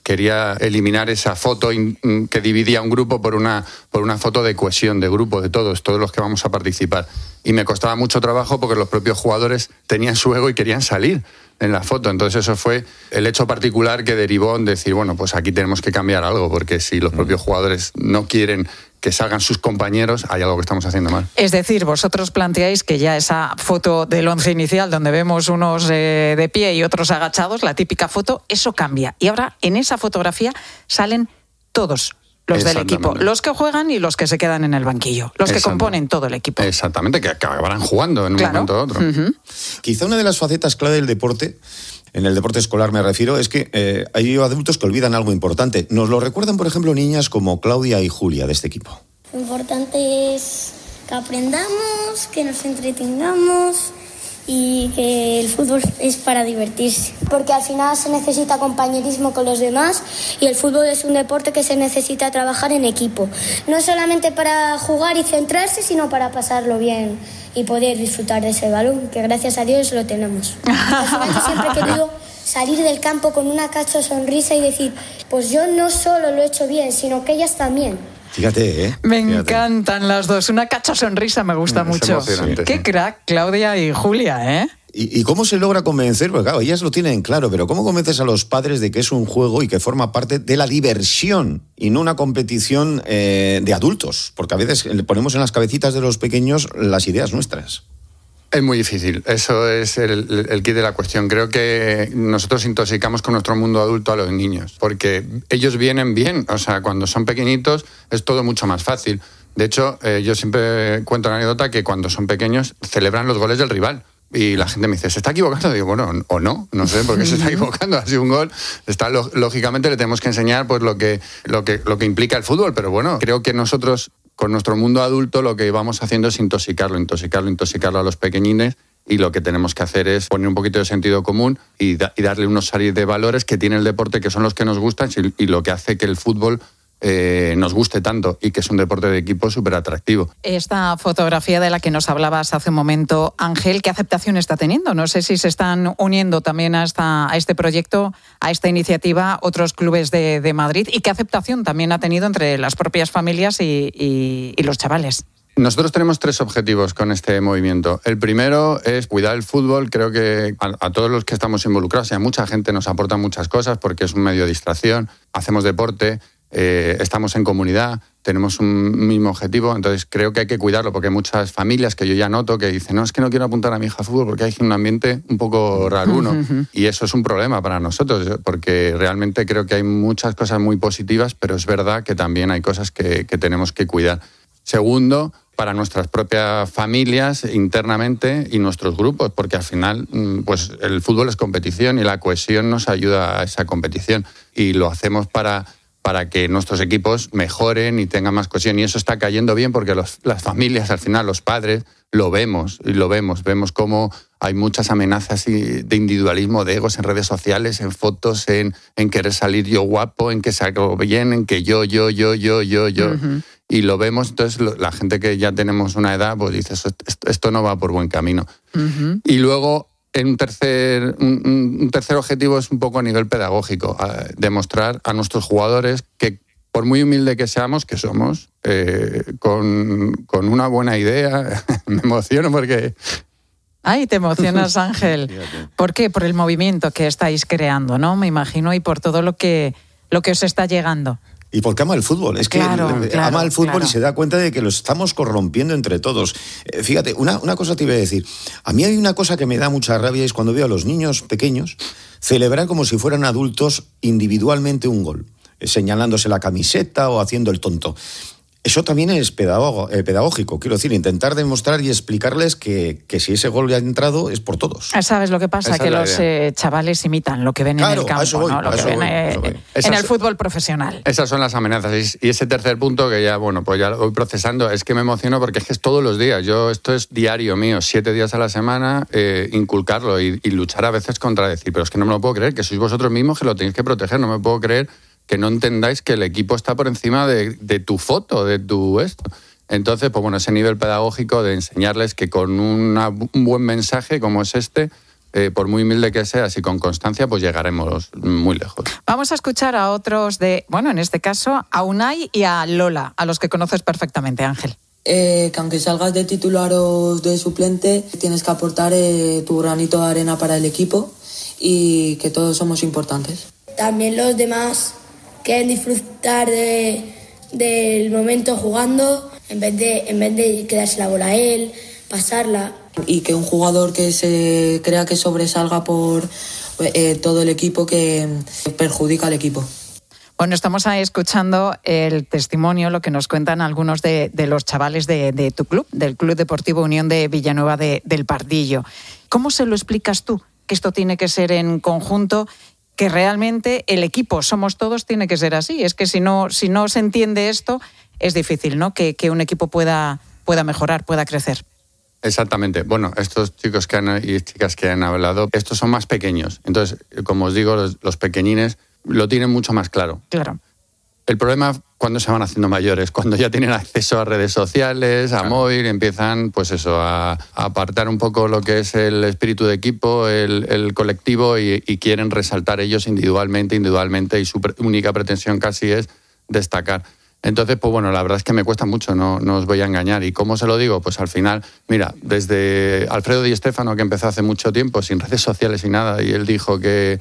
quería eliminar esa foto que dividía un grupo por una foto de cohesión, de grupo, de todos los que vamos a participar. Y me costaba mucho trabajo porque los propios jugadores tenían su ego y querían salir en la foto. Entonces eso fue el hecho particular que derivó en decir, bueno, pues aquí tenemos que cambiar algo, porque si los propios jugadores no quieren que salgan sus compañeros, hay algo que estamos haciendo mal. Es decir, vosotros planteáis que ya esa foto del once inicial, donde vemos unos de pie y otros agachados, la típica foto, eso cambia. Y ahora en esa fotografía salen todos los del equipo, los que juegan y los que se quedan en el banquillo, los que componen todo el equipo. Exactamente, que acabarán jugando en un momento u otro. Quizá una de las facetas clave del deporte, en el deporte escolar me refiero, es que hay adultos que olvidan algo importante. Nos lo recuerdan, por ejemplo, niñas como Claudia y Julia de este equipo. Lo importante es que aprendamos, que nos entretengamos y que el fútbol es para divertirse. Porque al final se necesita compañerismo con los demás y el fútbol es un deporte que se necesita trabajar en equipo. No solamente para jugar y centrarse, sino para pasarlo bien y poder disfrutar de ese balón, que gracias a Dios lo tenemos. Al final yo siempre he querido salir del campo con una cacho sonrisa y decir, pues yo no solo lo he hecho bien, sino que ellas también. Fíjate, Me encantan las dos. Una cacha sonrisa me gusta mucho. Qué crack, Claudia y Julia, ¿eh? ¿Y cómo se logra convencer? Porque claro, ellas lo tienen claro, pero ¿cómo convences a los padres de que es un juego y que forma parte de la diversión y no una competición de adultos? Porque a veces le ponemos en las cabecitas de los pequeños las ideas nuestras. Es muy difícil, eso es el quid de la cuestión. Creo que nosotros intoxicamos con nuestro mundo adulto a los niños, porque ellos vienen bien, o sea, cuando son pequeñitos es todo mucho más fácil. De hecho, yo siempre cuento la anécdota que cuando son pequeños celebran los goles del rival. Y la gente me dice, ¿se está equivocando? Digo, bueno, o no sé por qué se está equivocando. Ha sido un gol. Lógicamente le tenemos que enseñar pues lo que implica el fútbol, pero bueno, creo que nosotros con nuestro mundo adulto lo que vamos haciendo es intoxicarlo a los pequeñines, y lo que tenemos que hacer es poner un poquito de sentido común y darle unos serie de valores que tiene el deporte, que son los que nos gustan y lo que hace que el fútbol nos guste tanto y que es un deporte de equipo súper atractivo. Esta fotografía de la que nos hablabas hace un momento, Ángel, ¿qué aceptación está teniendo? No sé si se están uniendo también a este proyecto, a esta iniciativa, otros clubes de Madrid, y qué aceptación también ha tenido entre las propias familias y los chavales. Nosotros tenemos 3 objetivos con este movimiento. El primero es cuidar el fútbol. Creo que a todos los que estamos involucrados, y a mucha gente nos aporta muchas cosas porque es un medio de distracción, hacemos deporte, estamos en comunidad, tenemos un mismo objetivo, entonces creo que hay que cuidarlo porque hay muchas familias que yo ya noto que dicen, no, es que no quiero apuntar a mi hija a fútbol porque hay un ambiente un poco raruno. Y eso es un problema para nosotros porque realmente creo que hay muchas cosas muy positivas, pero es verdad que también hay cosas que tenemos que cuidar. Segundo, para nuestras propias familias internamente y nuestros grupos, porque al final pues el fútbol es competición y la cohesión nos ayuda a esa competición, y lo hacemos para que nuestros equipos mejoren y tengan más cohesión, y eso está cayendo bien porque las familias, al final los padres, lo vemos cómo hay muchas amenazas de individualismo, de egos en redes sociales, en fotos, en querer salir yo guapo, en que salgo bien, en que yo. Y lo vemos, entonces la gente que ya tenemos una edad, pues dice, esto no va por buen camino. Y luego, un tercer objetivo es un poco a nivel pedagógico, demostrar a nuestros jugadores que, por muy humilde que seamos, que somos, con una buena idea, me emociono porque... Ay, te emocionas, Ángel. ¿Por qué? Por el movimiento que estáis creando, ¿no? Me imagino, y por todo lo que os está llegando. Y porque ama el fútbol, es que ama el fútbol y se da cuenta de que lo estamos corrompiendo entre todos. Fíjate, una cosa te iba a decir. A mí hay una cosa que me da mucha rabia, es cuando veo a los niños pequeños celebrar como si fueran adultos individualmente un gol, señalándose la camiseta o haciendo el tonto. Eso también es pedagógico, quiero decir, intentar demostrar y explicarles que si ese gol ya ha entrado es por todos. ¿Sabes lo que pasa? Que los chavales imitan lo que ven en el campo, ¿no? Lo que ven en el fútbol profesional. Esas son las amenazas. Y ese tercer punto que ya lo voy procesando, es que me emociono porque es que es todos los días. Esto es diario mío, 7 días a la semana, inculcarlo y luchar a veces contra decir, pero es que no me lo puedo creer, que sois vosotros mismos que lo tenéis que proteger, no me puedo creer que no entendáis que el equipo está por encima de tu foto, de tu esto. Entonces, pues bueno, ese nivel pedagógico de enseñarles que con un buen mensaje como es este, por muy humilde que seas y con constancia, pues llegaremos muy lejos. Vamos a escuchar a otros en este caso, a Unai y a Lola, a los que conoces perfectamente, Ángel. Que aunque salgas de titular o de suplente, tienes que aportar tu granito de arena para el equipo y que todos somos importantes. También los demás quieren disfrutar del momento jugando en vez de quedarse la bola a él, pasarla. Y que un jugador que se crea que sobresalga por todo el equipo, que perjudica al equipo. Bueno, estamos ahí escuchando el testimonio, lo que nos cuentan algunos de los chavales de tu club, del Club Deportivo Unión de Villanueva del Pardillo. ¿Cómo se lo explicas tú? Que esto tiene que ser en conjunto, que realmente el equipo, somos todos, tiene que ser así. Es que si no se entiende esto, es difícil, ¿no? Que un equipo pueda mejorar, pueda crecer. Exactamente. Bueno, estos chicos y chicas que han hablado, estos son más pequeños. Entonces, como os digo, los pequeñines lo tienen mucho más claro. Claro. El problema cuando se van haciendo mayores, cuando ya tienen acceso a redes sociales, a móvil, empiezan pues eso, a apartar un poco lo que es el espíritu de equipo, el colectivo y quieren resaltar ellos individualmente y su única pretensión casi es destacar. Entonces, pues bueno, la verdad es que me cuesta mucho, no os voy a engañar. ¿Y cómo se lo digo? Pues al final, mira, desde Alfredo Di Stéfano, que empezó hace mucho tiempo, sin redes sociales y nada, y él dijo que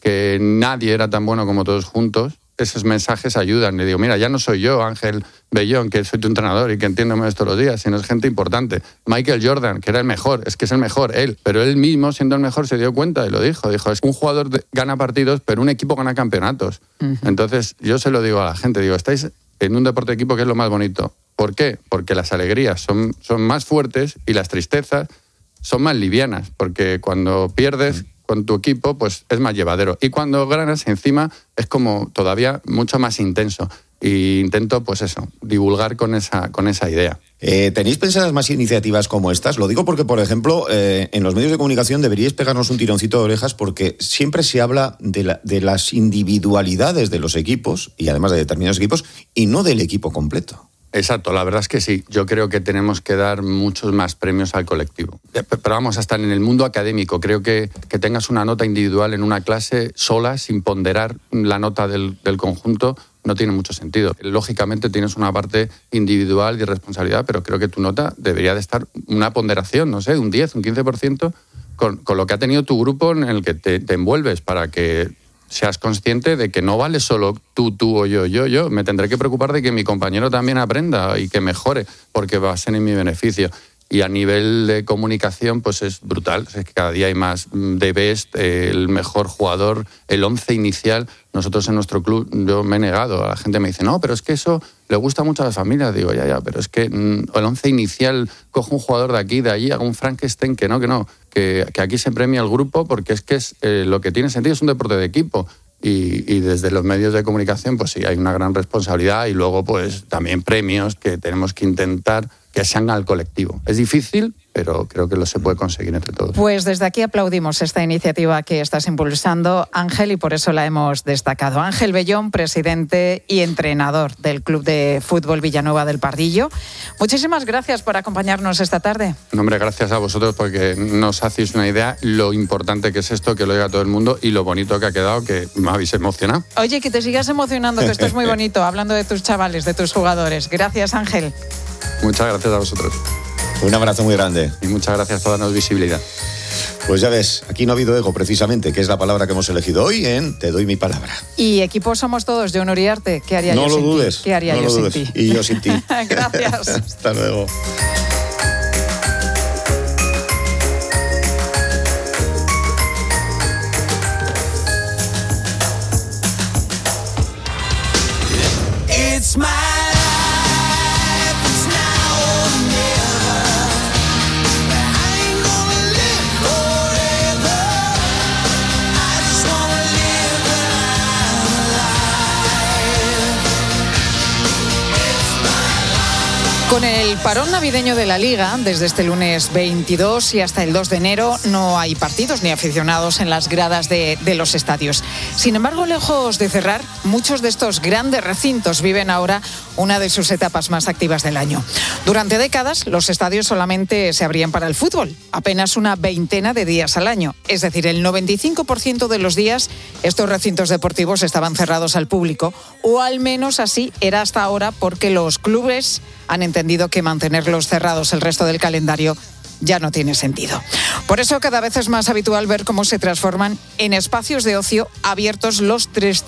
nadie era tan bueno como todos juntos, esos mensajes ayudan. Le digo, mira, ya no soy yo, Ángel Bellón, que soy tu entrenador y que entiendo más todos los días, sino es gente importante. Michael Jordan, que era el mejor, es que es el mejor, él. Pero él mismo, siendo el mejor, se dio cuenta y lo dijo. Dijo, es que un jugador gana partidos, pero un equipo gana campeonatos. Uh-huh. Entonces, yo se lo digo a la gente, digo, estáis en un deporte de equipo que es lo más bonito. ¿Por qué? Porque las alegrías son más fuertes y las tristezas son más livianas, porque cuando pierdes con tu equipo, pues es más llevadero. Y cuando ganas, encima, es como todavía mucho más intenso. Y intento, pues eso, divulgar con esa idea. ¿Tenéis pensadas más iniciativas como estas? Lo digo porque, por ejemplo, en los medios de comunicación deberíais pegarnos un tironcito de orejas porque siempre se habla de las individualidades de los equipos, y además de determinados equipos, y no del equipo completo. Exacto, la verdad es que sí. Yo creo que tenemos que dar muchos más premios al colectivo. Pero vamos, hasta en el mundo académico. Creo que tengas una nota individual en una clase sola, sin ponderar la nota del conjunto, no tiene mucho sentido. Lógicamente tienes una parte individual de responsabilidad, pero creo que tu nota debería de estar una ponderación, no sé, un 10, un 15% con lo que ha tenido tu grupo en el que te envuelves, para que seas consciente de que no vale solo tú o yo. Me tendré que preocupar de que mi compañero también aprenda y que mejore, porque va a ser en mi beneficio. Y a nivel de comunicación, pues es brutal. Es que cada día hay más de best, el mejor jugador, el 11 inicial. Nosotros en nuestro club, yo me he negado. La gente me dice, no, pero es que eso le gusta mucho a las familias. Digo, ya, pero es que el 11 inicial coge un jugador de aquí, de allí, haga un Frankenstein, que no. Que aquí se premia el grupo, porque es que lo que tiene sentido es un deporte de equipo. Y desde los medios de comunicación, pues sí, hay una gran responsabilidad, y luego pues también premios que tenemos que intentar que sean al colectivo. Es difícil, pero creo que se puede conseguir entre todos. Pues desde aquí aplaudimos esta iniciativa que estás impulsando, Ángel, y por eso la hemos destacado. Ángel Bellón, presidente y entrenador del Club de Fútbol Villanueva del Pardillo. Muchísimas gracias por acompañarnos esta tarde. No, hombre, gracias a vosotros, porque nos hacéis una idea lo importante que es esto, que lo oiga todo el mundo, y lo bonito que ha quedado, que me habéis emocionado. Oye, que te sigas emocionando, que esto es muy bonito, hablando de tus chavales, de tus jugadores. Gracias, Ángel. Muchas gracias a vosotros. Un abrazo muy grande. Y muchas gracias por darnos visibilidad. Pues ya ves, aquí no ha habido ego, precisamente, que es la palabra que hemos elegido hoy en Te doy mi palabra. Y equipo somos todos, Jon Uriarte. ¿Qué haría yo sin ti? No lo dudes. ¿Qué haría yo sin ti? Y yo sin ti. Gracias. Hasta luego. It's my Con el parón navideño de la Liga, desde este lunes 22 y hasta el 2 de enero, no hay partidos ni aficionados en las gradas de los estadios. Sin embargo, lejos de cerrar, muchos de estos grandes recintos viven ahora una de sus etapas más activas del año. Durante décadas, los estadios solamente se abrían para el fútbol, apenas una veintena de días al año. Es decir, el 95% de los días estos recintos deportivos estaban cerrados al público, o al menos así era hasta ahora, porque los clubes han entendido que mantenerlos cerrados el resto del calendario ya no tiene sentido. Por eso cada vez es más habitual ver cómo se transforman en espacios de ocio abiertos los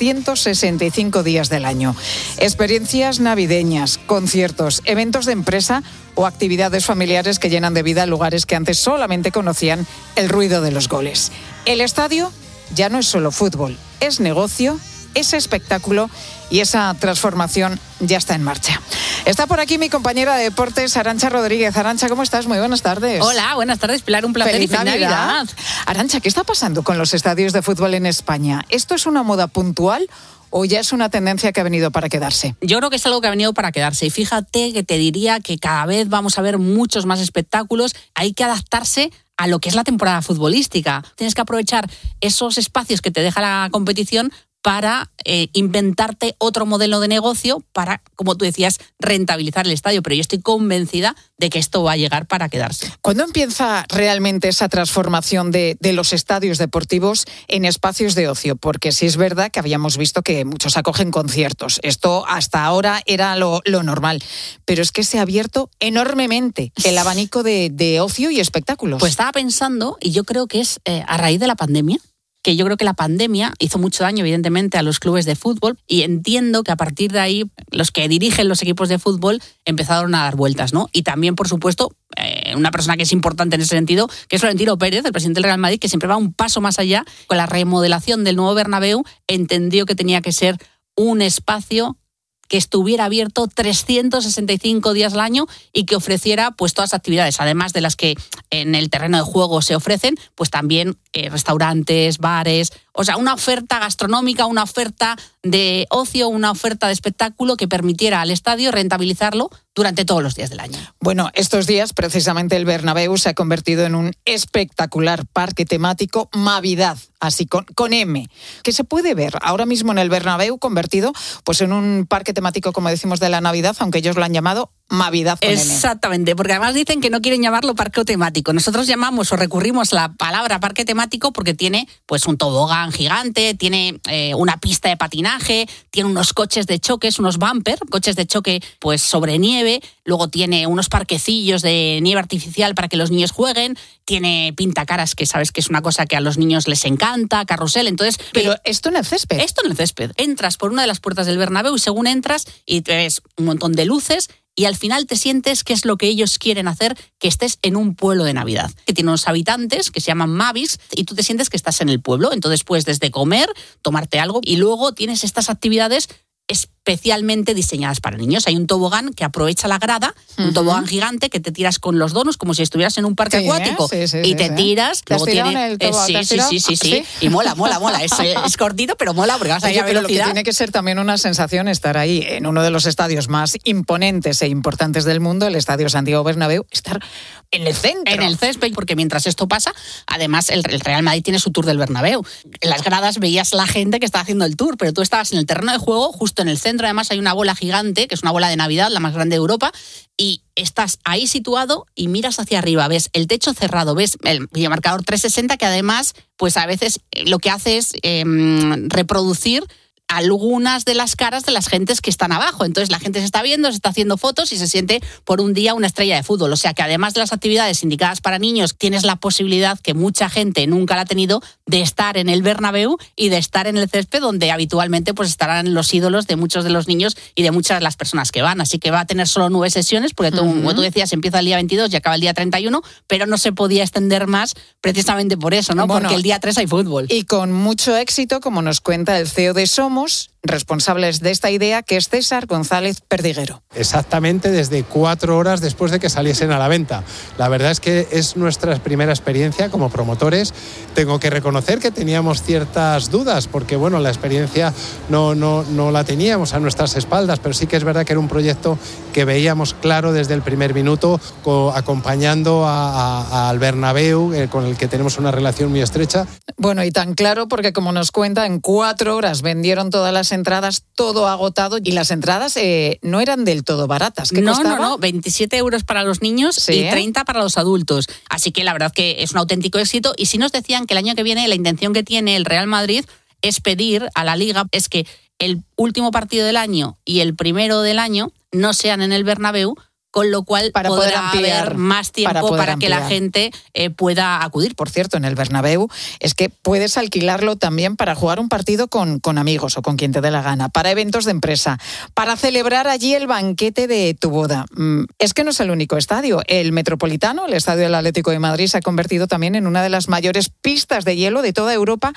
365 días del año. Experiencias navideñas, conciertos, eventos de empresa o actividades familiares que llenan de vida lugares que antes solamente conocían el ruido de los goles. El estadio ya no es solo fútbol, es negocio, es espectáculo y esa transformación ya está en marcha. Está por aquí mi compañera de deportes, Arantxa Rodríguez. Arantxa, ¿cómo estás? Muy buenas tardes. Hola, buenas tardes, Pilar, un placer. ¡Feliz Navidad! Arantxa, ¿qué está pasando con los estadios de fútbol en España? ¿Esto es una moda puntual o ya es una tendencia que ha venido para quedarse? Yo creo que es algo que ha venido para quedarse. Y fíjate que te diría que cada vez vamos a ver muchos más espectáculos. Hay que adaptarse a lo que es la temporada futbolística. Tienes que aprovechar esos espacios que te deja la competición para inventarte otro modelo de negocio para, como tú decías, rentabilizar el estadio. Pero yo estoy convencida de que esto va a llegar para quedarse. ¿Cuándo empieza realmente esa transformación de los estadios deportivos en espacios de ocio? Porque sí es verdad que habíamos visto que muchos acogen conciertos. Esto hasta ahora era lo normal. Pero es que se ha abierto enormemente el abanico de ocio y espectáculos. Pues estaba pensando, y yo creo que es a raíz de la pandemia, que yo creo que la pandemia hizo mucho daño, evidentemente, a los clubes de fútbol, y entiendo que a partir de ahí los que dirigen los equipos de fútbol empezaron a dar vueltas, ¿no? Y también, por supuesto, una persona que es importante en ese sentido, que es Florentino Pérez, el presidente del Real Madrid, que siempre va un paso más allá. Con la remodelación del nuevo Bernabéu, entendió que tenía que ser un espacio que estuviera abierto 365 días al año y que ofreciera pues todas las actividades, además de las que en el terreno de juego se ofrecen, pues también restaurantes, bares, o sea, una oferta gastronómica, una oferta de ocio, una oferta de espectáculo que permitiera al estadio rentabilizarlo durante todos los días del año. Bueno, estos días precisamente el Bernabéu se ha convertido en un espectacular parque temático Mavidad, así con M, que se puede ver ahora mismo en el Bernabéu convertido pues en un parque temático, como decimos, de la Navidad, aunque ellos lo han llamado Mavidad con M. Exactamente, porque además dicen que no quieren llamarlo parque temático. Nosotros llamamos o recurrimos a la palabra parque temático porque tiene pues un tobogán gigante, tiene una pista de patinaje, tiene unos coches de choques, unos bumper, coches de choque pues sobre nieve, luego tiene unos parquecillos de nieve artificial para que los niños jueguen, tiene pintacaras, que sabes que es una cosa que a los niños les encanta, carrusel, entonces... Pero esto en el césped. Esto en el césped. Entras por una de las puertas del Bernabéu y según entras y te ves un montón de luces y al final te sientes que es lo que ellos quieren hacer, que estés en un pueblo de Navidad, que tiene unos habitantes que se llaman Mavis y tú te sientes que estás en el pueblo. Entonces puedes desde comer, tomarte algo y luego tienes estas actividades especialmente diseñadas para niños. Hay un tobogán que aprovecha la grada, un tobogán gigante que te tiras con los donos como si estuvieras en un parque acuático y te tiras. ¿Te has tirado en el tobogán? Sí. Y mola. Es cortito, pero mola porque vas a ir a velocidad. Pero lo que tiene que ser también una sensación estar ahí en uno de los estadios más imponentes e importantes del mundo, el Estadio Santiago Bernabéu, estar en el centro. En el césped, porque mientras esto pasa, además el Real Madrid tiene su tour del Bernabéu. En las gradas veías la gente que estaba haciendo el tour, pero tú estabas en el terreno de juego, justo en el centro. Además hay una bola gigante, que es una bola de Navidad, la más grande de Europa, y estás ahí situado y miras hacia arriba, ves el techo cerrado, ves el videomarcador 360, que además, pues a veces lo que hace es reproducir algunas de las caras de las gentes que están abajo. Entonces la gente se está viendo, se está haciendo fotos y se siente por un día una estrella de fútbol. O sea que además de las actividades indicadas para niños, tienes la posibilidad, que mucha gente nunca la ha tenido, de estar en el Bernabéu y de estar en el césped, donde habitualmente pues estarán los ídolos de muchos de los niños y de muchas de las personas que van. Así que va a tener solo 9 sesiones, porque como tú decías, empieza el día 22 y acaba el día 31, pero no se podía extender más precisamente por eso, ¿no? Bueno, porque el día 3 hay fútbol. Y con mucho éxito, como nos cuenta el CEO de Somo, tenemos responsables de esta idea, que es César González Perdiguero. Exactamente desde 4 horas después de que saliesen a la venta. La verdad es que es nuestra primera experiencia como promotores. Tengo que reconocer que teníamos ciertas dudas, porque bueno, la experiencia no la teníamos a nuestras espaldas, pero sí que es verdad que era un proyecto que veíamos claro desde el primer minuto, acompañando al Bernabéu, con el que tenemos una relación muy estrecha. Bueno, y tan claro porque, como nos cuenta, en 4 horas vendieron todas las entradas, todo agotado, y las entradas no eran del todo baratas. ¿Qué costaba? No, 27 euros para los niños, ¿sí?, y 30 para los adultos. Así que la verdad que es un auténtico éxito. Y si nos decían que el año que viene la intención que tiene el Real Madrid es pedir a la Liga es que el último partido del año y el primero del año no sean en el Bernabéu, con lo cual para poder ampliar, haber más tiempo para que la gente pueda acudir. Por cierto, en el Bernabéu es que puedes alquilarlo también para jugar un partido con amigos o con quien te dé la gana, para eventos de empresa, para celebrar allí el banquete de tu boda. Es que no es el único estadio. El Metropolitano, el estadio del Atlético de Madrid, se ha convertido también en una de las mayores pistas de hielo de toda Europa.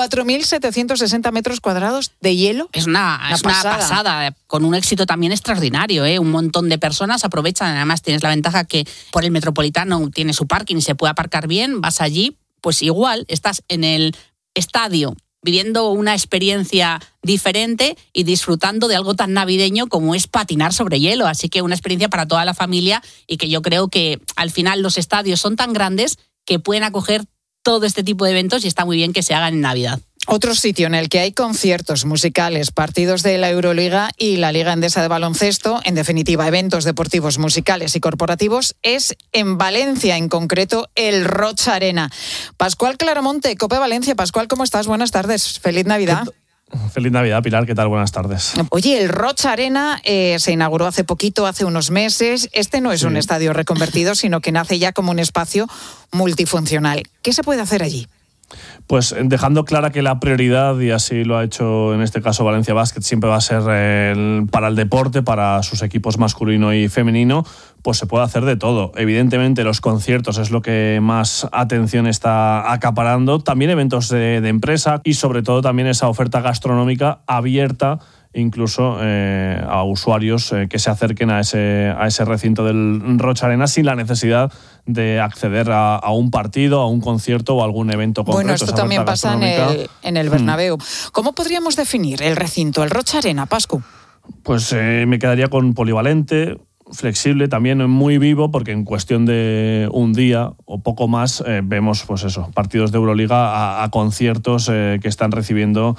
4.760 metros cuadrados de hielo. Es una pasada, con un éxito también extraordinario, ¿eh? Un montón de personas aprovechan. Además, tienes la ventaja que por el Metropolitano tiene su parking y se puede aparcar bien. Vas allí, pues igual estás en el estadio viviendo una experiencia diferente y disfrutando de algo tan navideño como es patinar sobre hielo. Así que una experiencia para toda la familia, y que yo creo que al final los estadios son tan grandes que pueden acoger todo este tipo de eventos, y está muy bien que se hagan en Navidad. Otro sitio en el que hay conciertos musicales, partidos de la Euroliga y la Liga Endesa de Baloncesto, en definitiva eventos deportivos, musicales y corporativos, es en Valencia, en concreto el Rocha Arena. Pascual Claramonte, COPE Valencia. Pascual, ¿cómo estás? Buenas tardes. Feliz Navidad. Feliz Navidad, Pilar. ¿Qué tal? Buenas tardes. Oye, el Rocha Arena se inauguró hace poquito, hace unos meses. Este no es un estadio reconvertido, sino que nace ya como un espacio multifuncional. ¿Qué se puede hacer allí? Pues dejando clara que la prioridad, y así lo ha hecho en este caso Valencia Basket, siempre va a ser para el deporte, para sus equipos masculino y femenino, pues se puede hacer de todo. Evidentemente los conciertos es lo que más atención está acaparando, también eventos de empresa y sobre todo también esa oferta gastronómica abierta incluso a usuarios que se acerquen a ese recinto del Rocha Arena sin la necesidad de acceder a un partido, a un concierto o a algún evento concreto. Bueno, esto también pasa en el Bernabéu. ¿Cómo podríamos definir el recinto, el Rocha Arena, Pascu? Pues me quedaría con polivalente, flexible, también muy vivo, porque en cuestión de un día o poco más vemos pues eso, partidos de Euroliga a conciertos que están recibiendo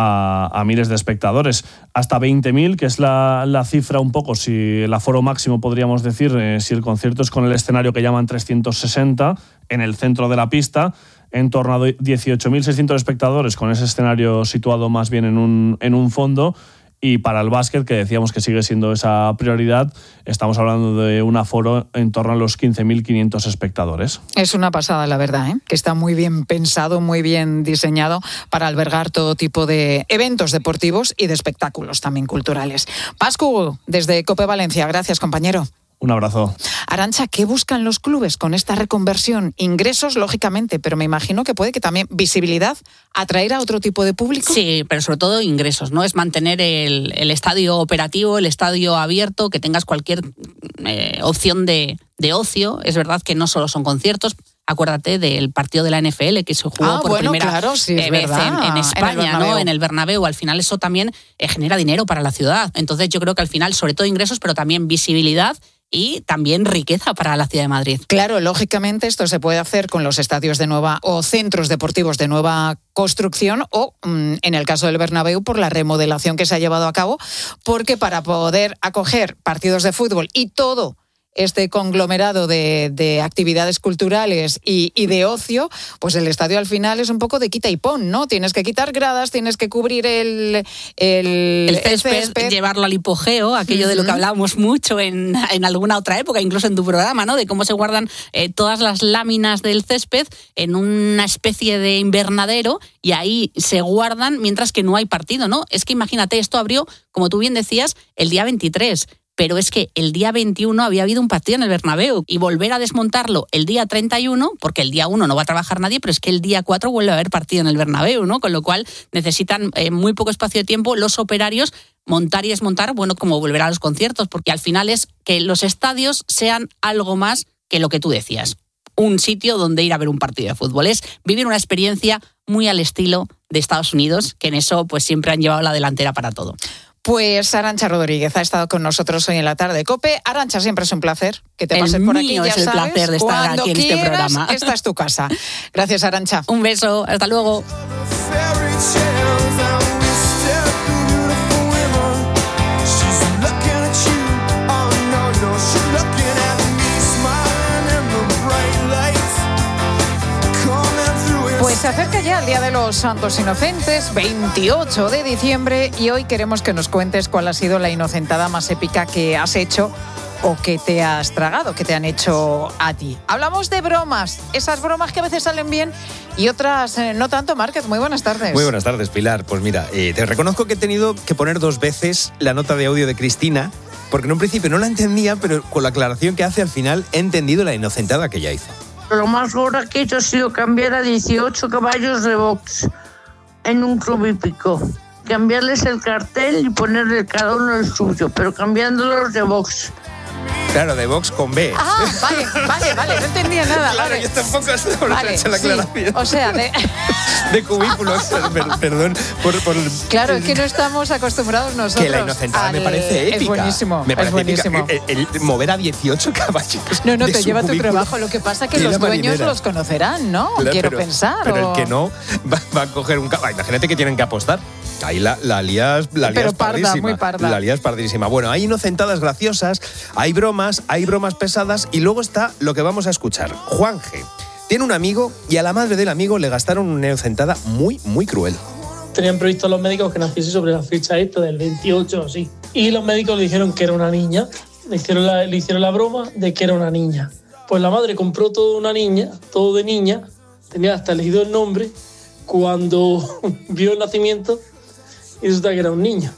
a miles de espectadores. Hasta 20.000, que es la cifra un poco, si el aforo máximo podríamos decir, si el concierto es con el escenario que llaman 360, en el centro de la pista, en torno a 18.600 espectadores con ese escenario situado más bien en un fondo. Y para el básquet, que decíamos que sigue siendo esa prioridad, estamos hablando de un aforo en torno a los 15.500 espectadores. Es una pasada, la verdad, que está muy bien pensado, muy bien diseñado para albergar todo tipo de eventos deportivos y de espectáculos también culturales. Pascu, desde COPE Valencia. Gracias, compañero. Un abrazo. Arantxa, ¿qué buscan los clubes con esta reconversión? Ingresos, lógicamente, pero me imagino que puede que también visibilidad, atraer a otro tipo de público. Sí, pero sobre todo ingresos, ¿no? Es mantener el estadio operativo, el estadio abierto, que tengas cualquier opción de ocio. Es verdad que no solo son conciertos. Acuérdate del partido de la NFL que se jugó por primera vez en España, ¿no? En el Bernabéu. Al final eso también genera dinero para la ciudad. Entonces yo creo que al final, sobre todo ingresos, pero también visibilidad y también riqueza para la ciudad de Madrid. Claro, lógicamente esto se puede hacer con los estadios de nueva o centros deportivos de nueva construcción o, en el caso del Bernabéu, por la remodelación que se ha llevado a cabo, porque para poder acoger partidos de fútbol y todo este conglomerado de actividades culturales y de ocio, pues el estadio al final es un poco de quita y pon, ¿no? Tienes que quitar gradas, tienes que cubrir el césped, llevarlo al hipogeo, aquello de lo que hablábamos mucho en alguna otra época, incluso en tu programa, ¿no? De cómo se guardan todas las láminas del césped en una especie de invernadero y ahí se guardan mientras que no hay partido, ¿no? Es que imagínate, esto abrió, como tú bien decías, el día 23. pero es que el día 21 había habido un partido en el Bernabéu y volver a desmontarlo el día 31, porque el día 1 no va a trabajar nadie, pero es que el día 4 vuelve a haber partido en el Bernabéu, ¿no? Con lo cual necesitan muy poco espacio de tiempo los operarios, montar y desmontar, bueno, como volver a los conciertos, porque al final es que los estadios sean algo más que lo que tú decías, un sitio donde ir a ver un partido de fútbol. Es vivir una experiencia muy al estilo de Estados Unidos, que en eso pues siempre han llevado la delantera para todo. Pues Arantxa Rodríguez ha estado con nosotros hoy en la tarde. COPE. Arantxa, siempre es un placer que te pases por aquí. El mío es el placer de estar aquí en este programa. Esta es tu casa. Gracias, Arantxa. Un beso, hasta luego. Pues se acerca ya el Día de los Santos Inocentes, 28 de diciembre, y hoy queremos que nos cuentes cuál ha sido la inocentada más épica que has hecho o que te has tragado, que te han hecho a ti. Hablamos de bromas, esas bromas que a veces salen bien y otras no tanto. Márquez, muy buenas tardes. Muy buenas tardes, Pilar. Pues mira, te reconozco que he tenido que poner 2 veces la nota de audio de Cristina, porque en un principio no la entendía, pero con la aclaración que hace al final he entendido la inocentada que ella hizo. Lo más gordo que he hecho ha sido cambiar a 18 caballos de box en un club hípico. Cambiarles el cartel y ponerle cada uno el suyo, pero cambiándolos de box. Claro, de box con B. Ah, vale, no entendía nada. Claro, vale. yo tampoco he hecho la aclaración. O sea, de cubículos, perdón. Claro, es que no estamos acostumbrados nosotros. Que la inocentada me parece épica. Es buenísimo, me parece buenísimo. El mover a 18 caballos. No, te lleva tu trabajo. Lo que pasa es que los dueños los conocerán, ¿no? Claro, quiero pensar. Pero el que no va a coger un caballo. Imagínate que tienen que apostar. Ahí la lías pero parda, pardísima. muy parda. La lías pardísima. Bueno, hay inocentadas graciosas, hay bromas pesadas y luego está lo que vamos a escuchar. Juanje tiene un amigo y a la madre del amigo le gastaron una inocentada muy, muy cruel. Tenían previsto los médicos que naciese sobre la fecha esta del 28 o así. Y los médicos le dijeron que era una niña. Le hicieron la broma de que era una niña. Pues la madre compró todo de niña. Tenía hasta elegido el nombre. Cuando vio el nacimiento, y resulta que era un niño.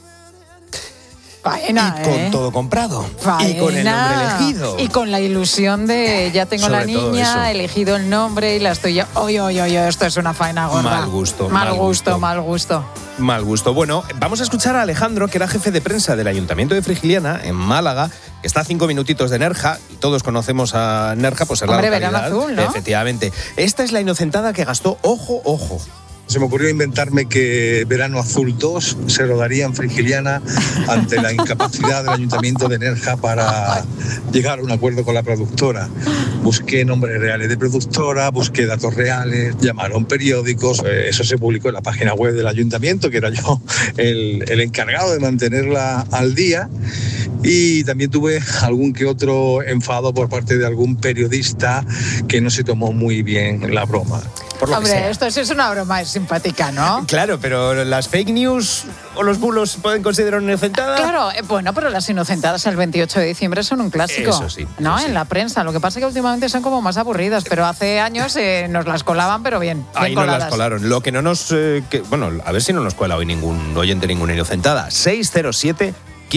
Faena, y con todo comprado. Faena. Y con el nombre elegido. Y con la ilusión de ya tengo Sobre la niña, he elegido el nombre y la estoy ya. Oye, esto es una faena gorda. Mal gusto. Mal gusto. Bueno, vamos a escuchar a Alejandro, que era jefe de prensa del Ayuntamiento de Frigiliana, en Málaga, que está a 5 minutitos de Nerja, y todos conocemos a Nerja, pues es la localidad. Verano Azul, ¿no? Efectivamente. Esta es la inocentada que gastó, ojo. Se me ocurrió inventarme que Verano Azul 2 se rodaría en Frigiliana ante la incapacidad del Ayuntamiento de Nerja para llegar a un acuerdo con la productora. Busqué nombres reales de productora, busqué datos reales, llamaron periódicos, eso se publicó en la página web del Ayuntamiento, que era yo el encargado de mantenerla al día, y también tuve algún que otro enfado por parte de algún periodista que no se tomó muy bien la broma. Hombre, esto es una broma, es simpática, ¿no? Claro, pero las fake news o los bulos pueden considerar una inocentada. Claro, bueno, pero las inocentadas el 28 de diciembre son un clásico. Eso sí. ¿No? Eso sí. En la prensa. Lo que pasa es que últimamente son como más aburridas, pero hace años nos las colaban, pero bien Ahí coladas. nos las colaron. Lo que no nos... a ver si no nos cuela hoy ningún oyente, ninguna inocentada. 607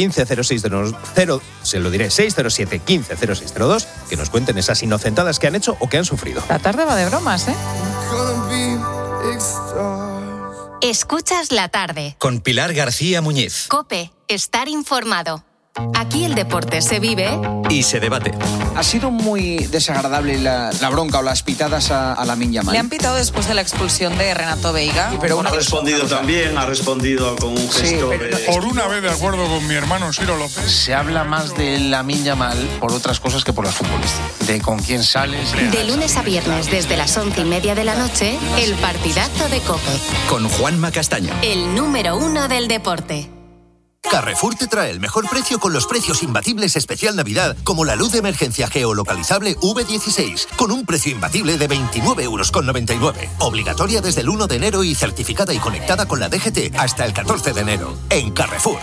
150602, se lo diré, 607 150602, que nos cuenten esas inocentadas que han hecho o que han sufrido. La tarde va de bromas, ¿eh? Escuchas la tarde. Con Pilar García Muñiz. COPE, estar informado. Aquí el deporte se vive Y se debate. Ha sido muy desagradable la bronca o las pitadas a Lamine Yamal. Le han pitado después de la expulsión de Renato Veiga. Pero ha respondido también, ha respondido con un gesto Por una vez de acuerdo con mi hermano Ciro López. Se habla más de Lamine Yamal por otras cosas que por las futbolísticas. De con quién sales. de lunes a viernes desde las 11:30 de la noche, el partidazo de COPE. Con Juanma Castaño. El número 1 del deporte. Carrefour te trae el mejor precio con los precios imbatibles especial Navidad, como la luz de emergencia geolocalizable V16, con un precio imbatible de 29,99 €. Obligatoria desde el 1 de enero y certificada y conectada con la DGT hasta el 14 de enero. En Carrefour.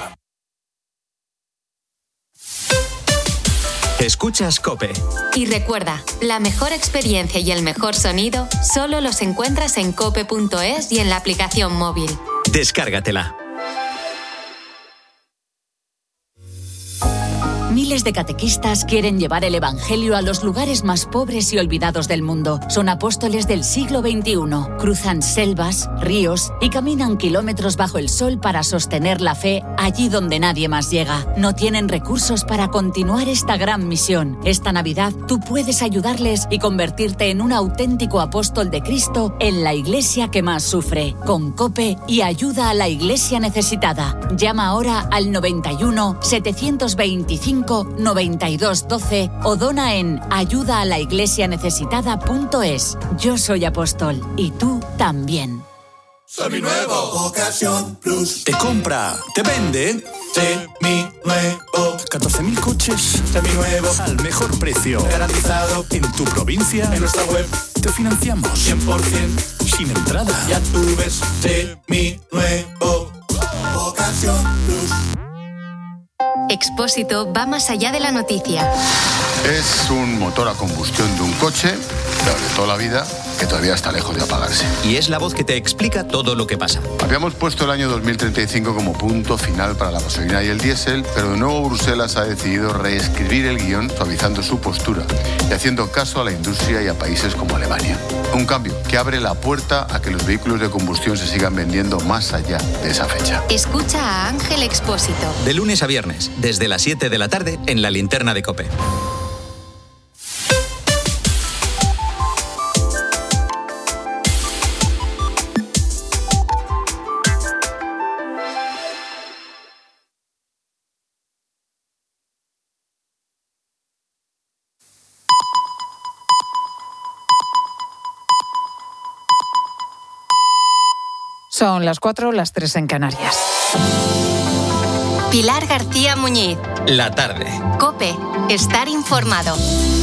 Escuchas COPE. Y recuerda, la mejor experiencia y el mejor sonido solo los encuentras en cope.es y en la aplicación móvil. Descárgatela. Miles de catequistas quieren llevar el Evangelio a los lugares más pobres y olvidados del mundo. Son apóstoles del siglo XXI. Cruzan selvas, ríos y caminan kilómetros bajo el sol para sostener la fe allí donde nadie más llega. No tienen recursos para continuar esta gran misión. Esta Navidad tú puedes ayudarles y convertirte en un auténtico apóstol de Cristo en la iglesia que más sufre. Con COPE y ayuda a la iglesia necesitada. Llama ahora al 91 725 92 12 o dona en ayudaalaIglesianecesitada.es. Yo soy apóstol y tú también. Seminuevo, Ocasión Plus. Te compra, te vende. Seminuevo. 14.000 coches seminuevos al mejor precio. Garantizado en tu provincia. En nuestra web te financiamos 100% sin entrada. Ya tú ves, Seminuevo. Ocasión Plus. Expósito va más allá de la noticia. Es un motor a combustión de un coche, de toda la vida, que todavía está lejos de apagarse. Y es la voz que te explica todo lo que pasa. Habíamos puesto el año 2035 como punto final para la gasolina y el diésel, pero de nuevo Bruselas ha decidido reescribir el guión, suavizando su postura y haciendo caso a la industria y a países como Alemania. Un cambio que abre la puerta a que los vehículos de combustión se sigan vendiendo más allá de esa fecha. Escucha a Ángel Expósito. De lunes a viernes, desde las 7 de la tarde, en la linterna de COPE. Son las 4, las 3 en Canarias. Pilar García Muñiz. La tarde. COPE. Estar informado.